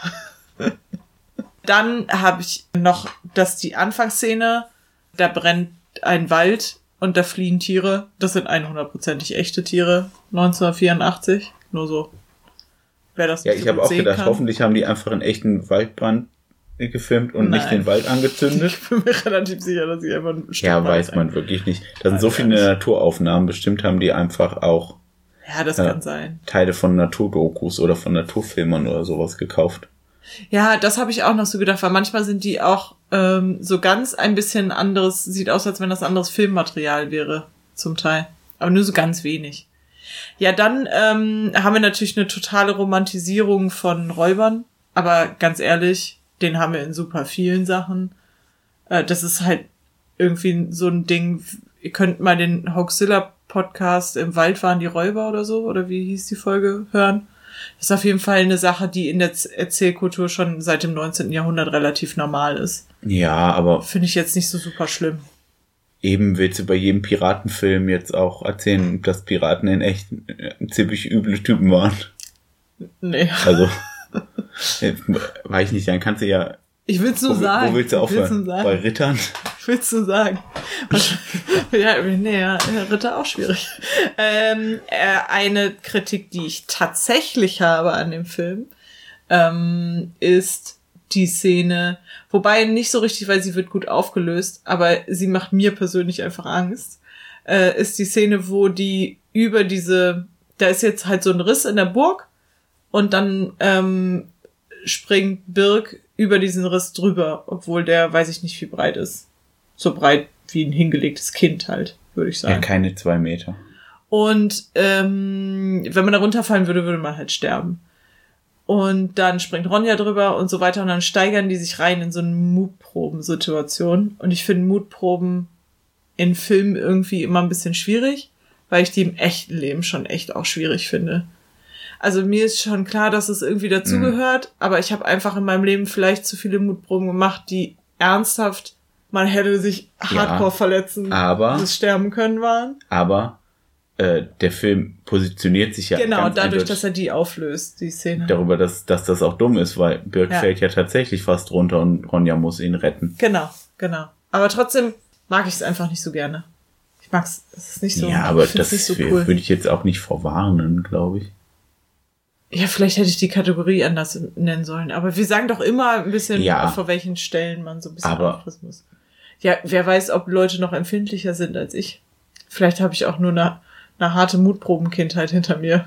Dann habe ich noch, dass die Anfangsszene, da brennt ein Wald und da fliehen Tiere. Das sind hundertprozentig echte Tiere. neunzehnhundertvierundachtzig. Nur so. Wer das Ja, ich so habe auch gedacht, kann. hoffentlich haben die einfach einen echten Waldbrand gefilmt und Nein. nicht den Wald angezündet. Ich bin mir relativ sicher, dass sie einfach ein Stück Ja, Wald weiß man ein- wirklich nicht. Da sind so viele Naturaufnahmen. Bestimmt haben die einfach auch Ja, das Ja. kann sein. Teile von Naturdokus oder von Naturfilmern oder sowas gekauft. Ja, das habe ich auch noch so gedacht, weil manchmal sind die auch ähm, so ganz ein bisschen anderes, sieht aus, als wenn das anderes Filmmaterial wäre, zum Teil. Aber nur so ganz wenig. Ja, dann ähm, haben wir natürlich eine totale Romantisierung von Räubern. Aber ganz ehrlich, den haben wir in super vielen Sachen. Äh, das ist halt irgendwie so ein Ding. Ihr könnt mal den Hoaxilla-Podcast Im Wald waren die Räuber oder so, oder wie hieß die Folge, hören. Das ist auf jeden Fall eine Sache, die in der Z- Erzählkultur schon seit dem neunzehnten Jahrhundert relativ normal ist. Ja, aber Finde ich jetzt nicht so super schlimm. eben willst du bei jedem Piratenfilm jetzt auch erzählen, dass Piraten in echt äh, ziemlich üble Typen waren. Nee. Also, äh, weiß ich nicht, dann kannst du ja... Ich will's nur Wo, sagen. wo willst du Ich will's aufhören? nur sagen. Bei Rittern? Ich will's nur sagen. ja, nee, ja, Ritter auch schwierig. Ähm, äh, eine Kritik, die ich tatsächlich habe an dem Film, ähm, ist die Szene, wobei nicht so richtig, weil sie wird gut aufgelöst, aber sie macht mir persönlich einfach Angst, äh, ist die Szene, wo die über diese, da ist jetzt halt so ein Riss in der Burg und dann ähm, springt Birk über diesen Riss drüber, obwohl der, weiß ich nicht, wie breit ist. So breit wie ein hingelegtes Kind halt, würde ich sagen. Ja, keine zwei Meter. Und ähm, wenn man da runterfallen würde, würde man halt sterben. Und dann springt Ronja drüber und so weiter und dann steigern die sich rein in so eine Mutproben-Situation. Und ich finde Mutproben in Filmen irgendwie immer ein bisschen schwierig, weil ich die im echten Leben schon echt auch schwierig finde. Also mir ist schon klar, dass es irgendwie dazugehört, mhm. aber ich habe einfach in meinem Leben vielleicht zu viele Mutproben gemacht, die ernsthaft, man hätte sich hardcore Ja, verletzen, aber- das sterben können waren. Aber äh, der Film positioniert sich ja Genau, ganz dadurch, eindeutig dass er die auflöst, die Szene. darüber, dass, dass das auch dumm ist, weil Birk Ja. fällt ja tatsächlich fast runter und Ronja muss ihn retten. Genau, genau. Aber trotzdem mag ich es einfach nicht so gerne. Ich mag's, es ist nicht so, ja, aber ich find's das nicht so w- cool. würde ich jetzt auch nicht vorwarnen, glaube ich. Ja, vielleicht hätte ich die Kategorie anders nennen sollen. Aber wir sagen doch immer ein bisschen, Ja. vor welchen Stellen man so ein bisschen Aber- aufpassen muss. Ja, wer weiß, ob Leute noch empfindlicher sind als ich. Vielleicht habe ich auch nur eine, eine harte Mutprobenkindheit hinter mir.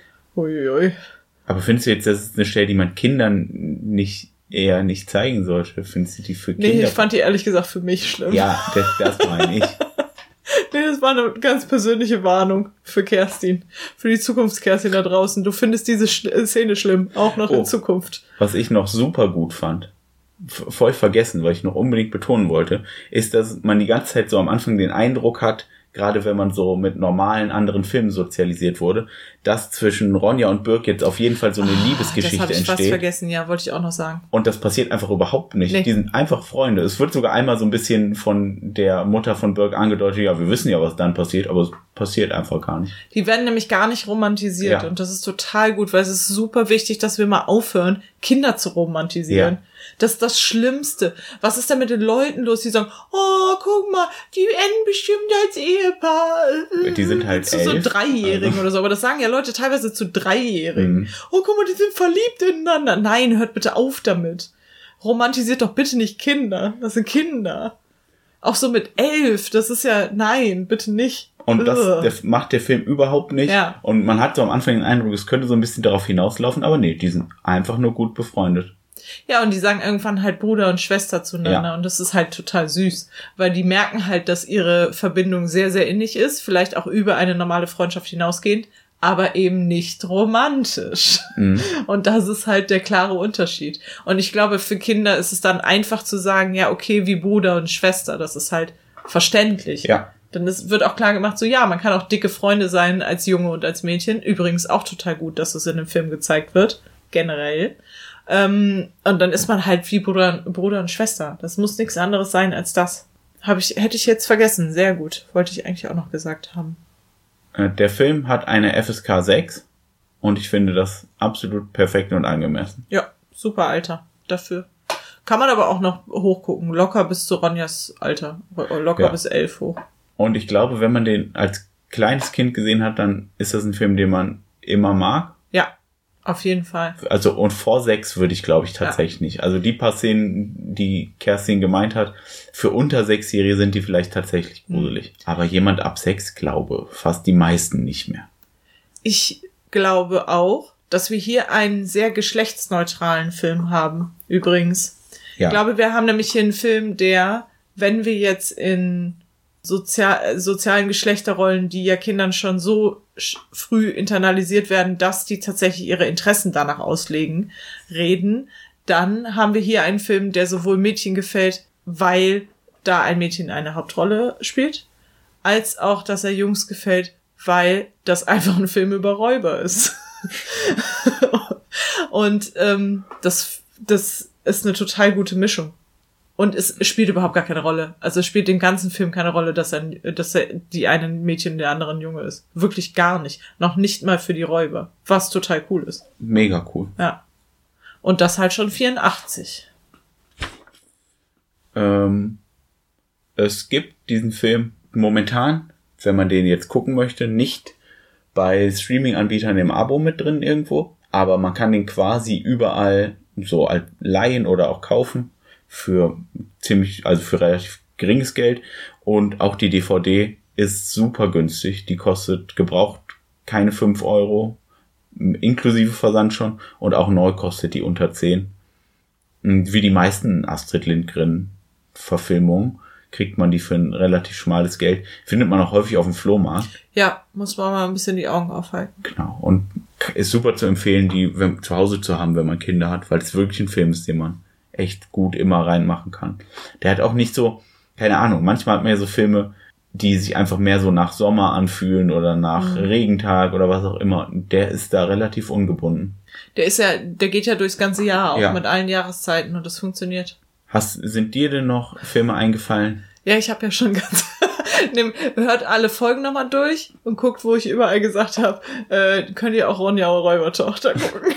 Uiuiui. Aber findest du jetzt, das ist eine Stelle, die man Kindern nicht eher nicht zeigen sollte? Findest du die für Kinder? Nee, ich fand die ehrlich gesagt für mich schlimm. ja, das, das meine ich. Nee, das war eine ganz persönliche Warnung für Kerstin. Für die Zukunftskerstin da draußen. Du findest diese Sch- Szene schlimm, auch noch Oh. in Zukunft. Was ich noch super gut fand, f- voll vergessen, weil ich noch unbedingt betonen wollte, ist, dass man die ganze Zeit so am Anfang den Eindruck hat, gerade wenn man so mit normalen anderen Filmen sozialisiert wurde, dass zwischen Ronja und Birk jetzt auf jeden Fall so eine Das Liebesgeschichte habe ich fast entsteht. vergessen, ja, wollte ich auch noch sagen. Und das passiert einfach überhaupt nicht. Nee. Die sind einfach Freunde. Es wird sogar einmal so ein bisschen von der Mutter von Birk angedeutet, ja, wir wissen ja, was dann passiert, aber es passiert einfach gar nicht. Die werden nämlich gar nicht romantisiert Ja. und das ist total gut, weil es ist super wichtig, dass wir mal aufhören, Kinder zu romantisieren. Ja. Das ist das Schlimmste. Was ist denn mit den Leuten los, die sagen, oh, guck mal, die enden bestimmt als Ehepaar. Die sind halt zu so elf, Dreijährigen also. oder so, aber das sagen ja Leute teilweise zu Dreijährigen. Mhm. Oh, guck mal, die sind verliebt ineinander. Nein, hört bitte auf damit. Romantisiert doch bitte nicht Kinder. Das sind Kinder. Auch so mit elf, das ist ja, nein, bitte nicht. Und das Ugh. der, macht der Film überhaupt nicht. Ja. Und man hat so am Anfang den Eindruck, es könnte so ein bisschen darauf hinauslaufen, aber nee, die sind einfach nur gut befreundet. Ja, und die sagen irgendwann halt Bruder und Schwester zueinander. Ja. Und das ist halt total süß. Weil die merken halt, dass ihre Verbindung sehr, sehr innig ist. Vielleicht auch über eine normale Freundschaft hinausgehend. Aber eben nicht romantisch. Mhm. Und das ist halt der klare Unterschied. Und ich glaube, für Kinder ist es dann einfach zu sagen, ja, okay, wie Bruder und Schwester. Das ist halt verständlich. Ja. Dann ist, wird auch klar gemacht, so ja, man kann auch dicke Freunde sein als Junge und als Mädchen. Übrigens auch total gut, dass es in dem Film gezeigt wird. Generell. Ähm, und dann ist man halt wie Bruder, Bruder und Schwester. Das muss nichts anderes sein als das. Hab ich, hätte ich jetzt vergessen. Sehr gut. Wollte ich eigentlich auch noch gesagt haben. Äh, Der Film hat eine F S K sechs und ich finde das absolut perfekt und angemessen. Ja, super Alter dafür. Kann man aber auch noch hochgucken. Locker bis zu Ronjas Alter. Locker Ja. bis elf hoch. Und ich glaube, wenn man den als kleines Kind gesehen hat, dann ist das ein Film, den man immer mag. Ja, auf jeden Fall. Also und vor sechs würde ich, glaube ich, tatsächlich ja. nicht. Also die paar Szenen, die Kerstin gemeint hat, für unter Sechsjährige sind die vielleicht tatsächlich gruselig. Mhm. Aber jemand ab sechs, glaube fast die meisten nicht mehr. Ich glaube auch, dass wir hier einen sehr geschlechtsneutralen Film haben, übrigens. Ja. Ich glaube, wir haben nämlich hier einen Film, der, wenn wir jetzt in Sozial- sozialen Geschlechterrollen, die ja Kindern schon so sch- früh internalisiert werden, dass die tatsächlich ihre Interessen danach auslegen, reden, dann haben wir hier einen Film, der sowohl Mädchen gefällt, weil da ein Mädchen eine Hauptrolle spielt, als auch, dass er Jungs gefällt, weil das einfach ein Film über Räuber ist. Und ähm, das, das ist eine total gute Mischung. Und es spielt überhaupt gar keine Rolle. Also es spielt den ganzen Film keine Rolle, dass er, dass er die eine Mädchen der anderen Junge ist. Wirklich gar nicht. Noch nicht mal für die Räuber. Was total cool ist. Mega cool. Ja. Und das halt schon vierundachtzig. Ähm, es gibt diesen Film momentan, wenn man den jetzt gucken möchte, nicht bei Streaming-Anbietern im Abo mit drin irgendwo. Aber man kann den quasi überall so leihen oder auch kaufen. Für ziemlich, also für relativ geringes Geld. Und auch die D V D ist super günstig. Die kostet gebraucht keine fünf Euro, inklusive Versand schon. Und auch neu kostet die unter zehn. Wie die meisten Astrid Lindgren-Verfilmungen kriegt man die für ein relativ schmales Geld. Findet man auch häufig auf dem Flohmarkt. Ja, muss man mal ein bisschen die Augen aufhalten. Genau. Und ist super zu empfehlen, die wenn, zu Hause zu haben, wenn man Kinder hat, weil es wirklich ein Film ist, den man echt gut immer reinmachen kann. Der hat auch nicht so, keine Ahnung, manchmal hat man ja so Filme, die sich einfach mehr so nach Sommer anfühlen oder nach mhm. Regentag oder was auch immer. Der ist da relativ ungebunden. Der ist ja, der geht ja durchs ganze Jahr, auch ja. mit allen Jahreszeiten und das funktioniert. Hast, sind dir denn noch Filme eingefallen? Ja, ich habe ja schon ganz... Nehm, hört alle Folgen nochmal durch und guckt, wo ich überall gesagt habe, äh, könnt ihr auch Ronja Räubertochter gucken.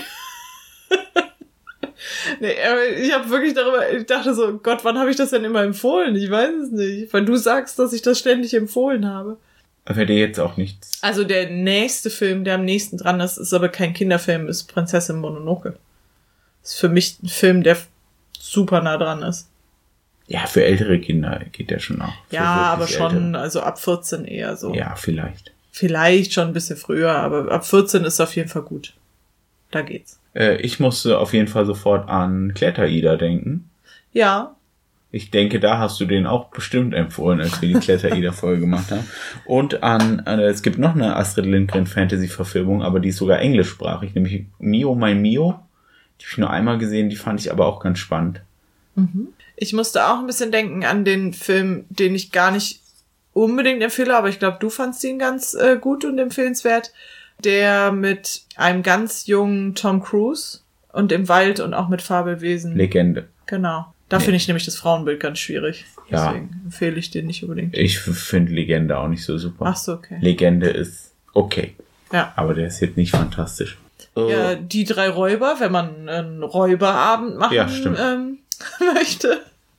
Nee, ich habe wirklich darüber, ich dachte so, Gott, wann habe ich das denn immer empfohlen? Ich weiß es nicht. Weil du sagst, dass ich das ständig empfohlen habe. Wäre dir jetzt auch nichts. Also der nächste Film, der am nächsten dran ist, ist aber kein Kinderfilm, ist Prinzessin Mononoke. Ist für mich ein Film, der super nah dran ist. Ja, für ältere Kinder geht der schon auch. Ja, aber schon, ältere. Also ab vierzehn eher so. Ja, vielleicht. Vielleicht schon ein bisschen früher, aber ab vierzehn ist auf jeden Fall gut. Da geht's. Äh, ich musste auf jeden Fall sofort an Kletter-Ida denken. Ja. Ich denke, da hast du den auch bestimmt empfohlen, als wir die Kletter-Ida-Folge gemacht haben. Und an, äh, es gibt noch eine Astrid Lindgren-Fantasy-Verfilmung, aber die ist sogar englischsprachig, nämlich Mio, mein Mio. Die habe ich nur einmal gesehen, die fand ich aber auch ganz spannend. Mhm. Ich musste auch ein bisschen denken an den Film, den ich gar nicht unbedingt empfehle, aber ich glaube, du fandst ihn ganz äh, gut und empfehlenswert. Der mit einem ganz jungen Tom Cruise und im Wald und auch mit Fabelwesen. Legende. Genau. Da nee. finde ich nämlich das Frauenbild ganz schwierig. Ja. Deswegen empfehle ich den nicht unbedingt. Ich finde Legende auch nicht so super. Ach so, okay. Legende ist okay. Ja. Aber der ist jetzt nicht fantastisch. Ja, uh. Die drei Räuber, wenn man einen Räuberabend machen ja, stimmt. Ähm, möchte.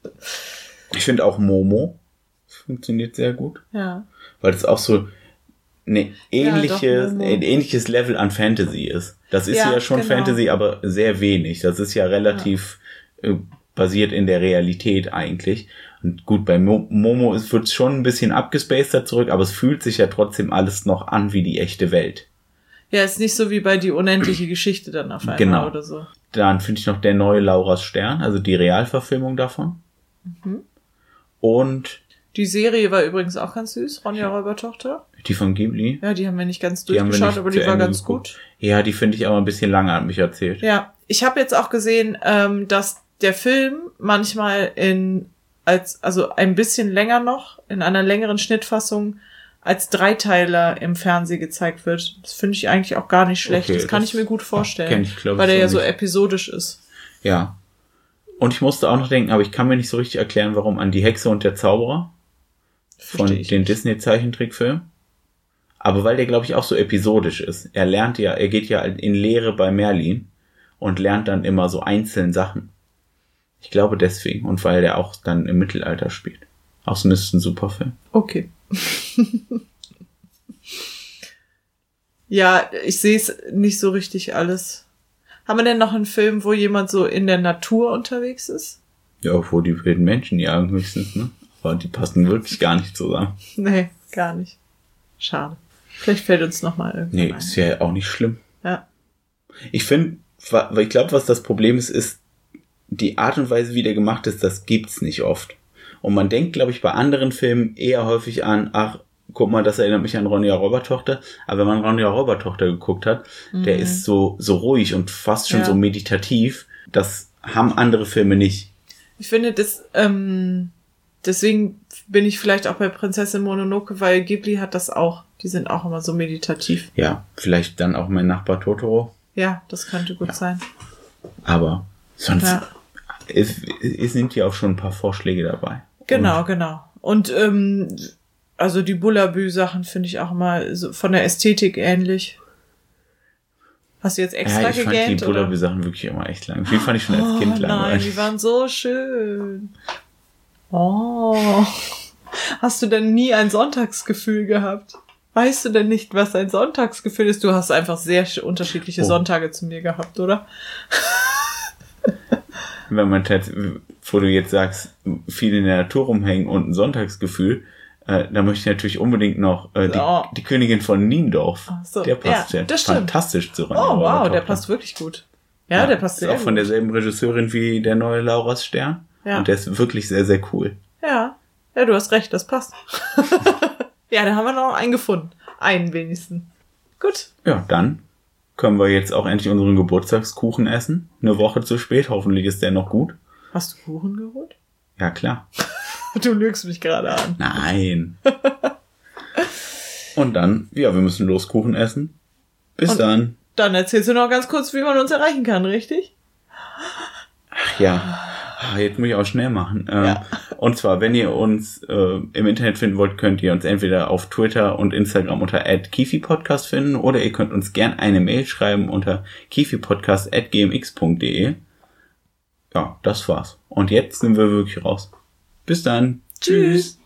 Ich finde auch Momo funktioniert sehr gut. Ja. Weil das auch so eine ähnliche, ja, doch, ein ähnliches Level an Fantasy ist. Das ist ja, ja schon genau. Fantasy, aber sehr wenig. Das ist ja relativ ja. Äh, basiert in der Realität eigentlich. Und gut, bei Mo- Momo wird es schon ein bisschen abgespaceder zurück, aber es fühlt sich ja trotzdem alles noch an wie die echte Welt. Ja, ist nicht so wie bei Die unendliche Geschichte dann auf einmal genau. oder so. Dann finde ich noch der neue Laura's Stern, also die Realverfilmung davon. Mhm. Und die Serie war übrigens auch ganz süß, Ronja Räubertochter. Die von Ghibli? Ja, die haben wir nicht ganz durchgeschaut, nicht aber die war ganz geguckt. Gut. Ja, die finde ich aber ein bisschen langatmig erzählt. Ja, ich habe jetzt auch gesehen, ähm, dass der Film manchmal in als also ein bisschen länger noch, in einer längeren Schnittfassung als Dreiteiler im Fernsehen gezeigt wird. Das finde ich eigentlich auch gar nicht schlecht. Okay, das kann das ich mir gut vorstellen, kenn ich, glaub, weil der ja so episodisch ist. Ja. Und ich musste auch noch denken, aber ich kann mir nicht so richtig erklären, warum an Die Hexe und der Zauberer von den Disney-Zeichentrickfilmen. Aber weil der, glaube ich, auch so episodisch ist. Er lernt ja, er geht ja in Lehre bei Merlin und lernt dann immer so einzelne Sachen. Ich glaube deswegen. Und weil der auch dann im Mittelalter spielt. Außerdem ist es ein super Film. Okay. Ja, ich sehe es nicht so richtig alles. Haben wir denn noch einen Film, wo jemand so in der Natur unterwegs ist? Ja, wo die wilden Menschen jagen höchstens, ne? Aber die passen wirklich gar nicht zusammen. Nee, gar nicht. Schade. Vielleicht fällt uns noch mal irgendwas Nee, ein. ist ja auch nicht schlimm. Ja. Ich finde, weil ich glaube, was das Problem ist, ist die Art und Weise, wie der gemacht ist, das gibt's nicht oft. Und man denkt, glaube ich, bei anderen Filmen eher häufig an, ach, guck mal, das erinnert mich an Ronja Räubertochter. Aber wenn man Ronja Räubertochter geguckt hat, mhm. der ist so, so ruhig und fast schon ja. so meditativ. Das haben andere Filme nicht. Ich finde, das, ähm, deswegen bin ich vielleicht auch bei Prinzessin Mononoke, weil Ghibli hat das auch. Die sind auch immer so meditativ. Ja, vielleicht dann auch mein Nachbar Totoro. Ja, das könnte gut ja. sein. Aber sonst ja. es, es sind ja auch schon ein paar Vorschläge dabei. Genau, und genau. Und ähm, also die Bullabü-Sachen finde ich auch immer so von der Ästhetik ähnlich. Hast du jetzt extra ja, ich gegähnt? fand die Bullabü-Sachen wirklich immer echt lang. Die fand ich schon als oh, Kind langweilig. Nein, die waren so schön. Oh. Hast du denn nie ein Sonntagsgefühl gehabt? Weißt du denn nicht, was ein Sonntagsgefühl ist? Du hast einfach sehr unterschiedliche oh. Sonntage zu mir gehabt, oder? Wenn man tatsächlich, wo du jetzt sagst, viel in der Natur rumhängen und ein Sonntagsgefühl, äh, da möchte ich natürlich unbedingt noch äh, die, oh. die Königin von Niendorf. So. Der passt ja, ja fantastisch zu Ronja Oh, wow, Räubertochter. der passt wirklich gut. Ja, ja der passt sehr ist gut. auch von derselben Regisseurin wie der neue Laura's Stern. Ja. Und der ist wirklich sehr, sehr cool. Ja, ja, du hast recht, das passt. Ja, da haben wir noch einen gefunden. Einen wenigstens. Gut. Ja, dann können wir jetzt auch endlich unseren Geburtstagskuchen essen. Eine Woche zu spät, hoffentlich ist der noch gut. Hast du Kuchen geholt? Ja, klar. Du lügst mich gerade an. Nein. Und dann, ja, wir müssen los Kuchen essen. Bis Und dann. Dann erzählst du noch ganz kurz, wie man uns erreichen kann, richtig? Ach ja. Jetzt muss ich auch schnell machen. Ja. Und zwar, wenn ihr uns äh, im Internet finden wollt, könnt ihr uns entweder auf Twitter und Instagram unter at kifipodcast finden oder ihr könnt uns gern eine Mail schreiben unter kifipodcast at gmx punkt de. Ja, das war's. Und jetzt sind wir wirklich raus. Bis dann. Tschüss.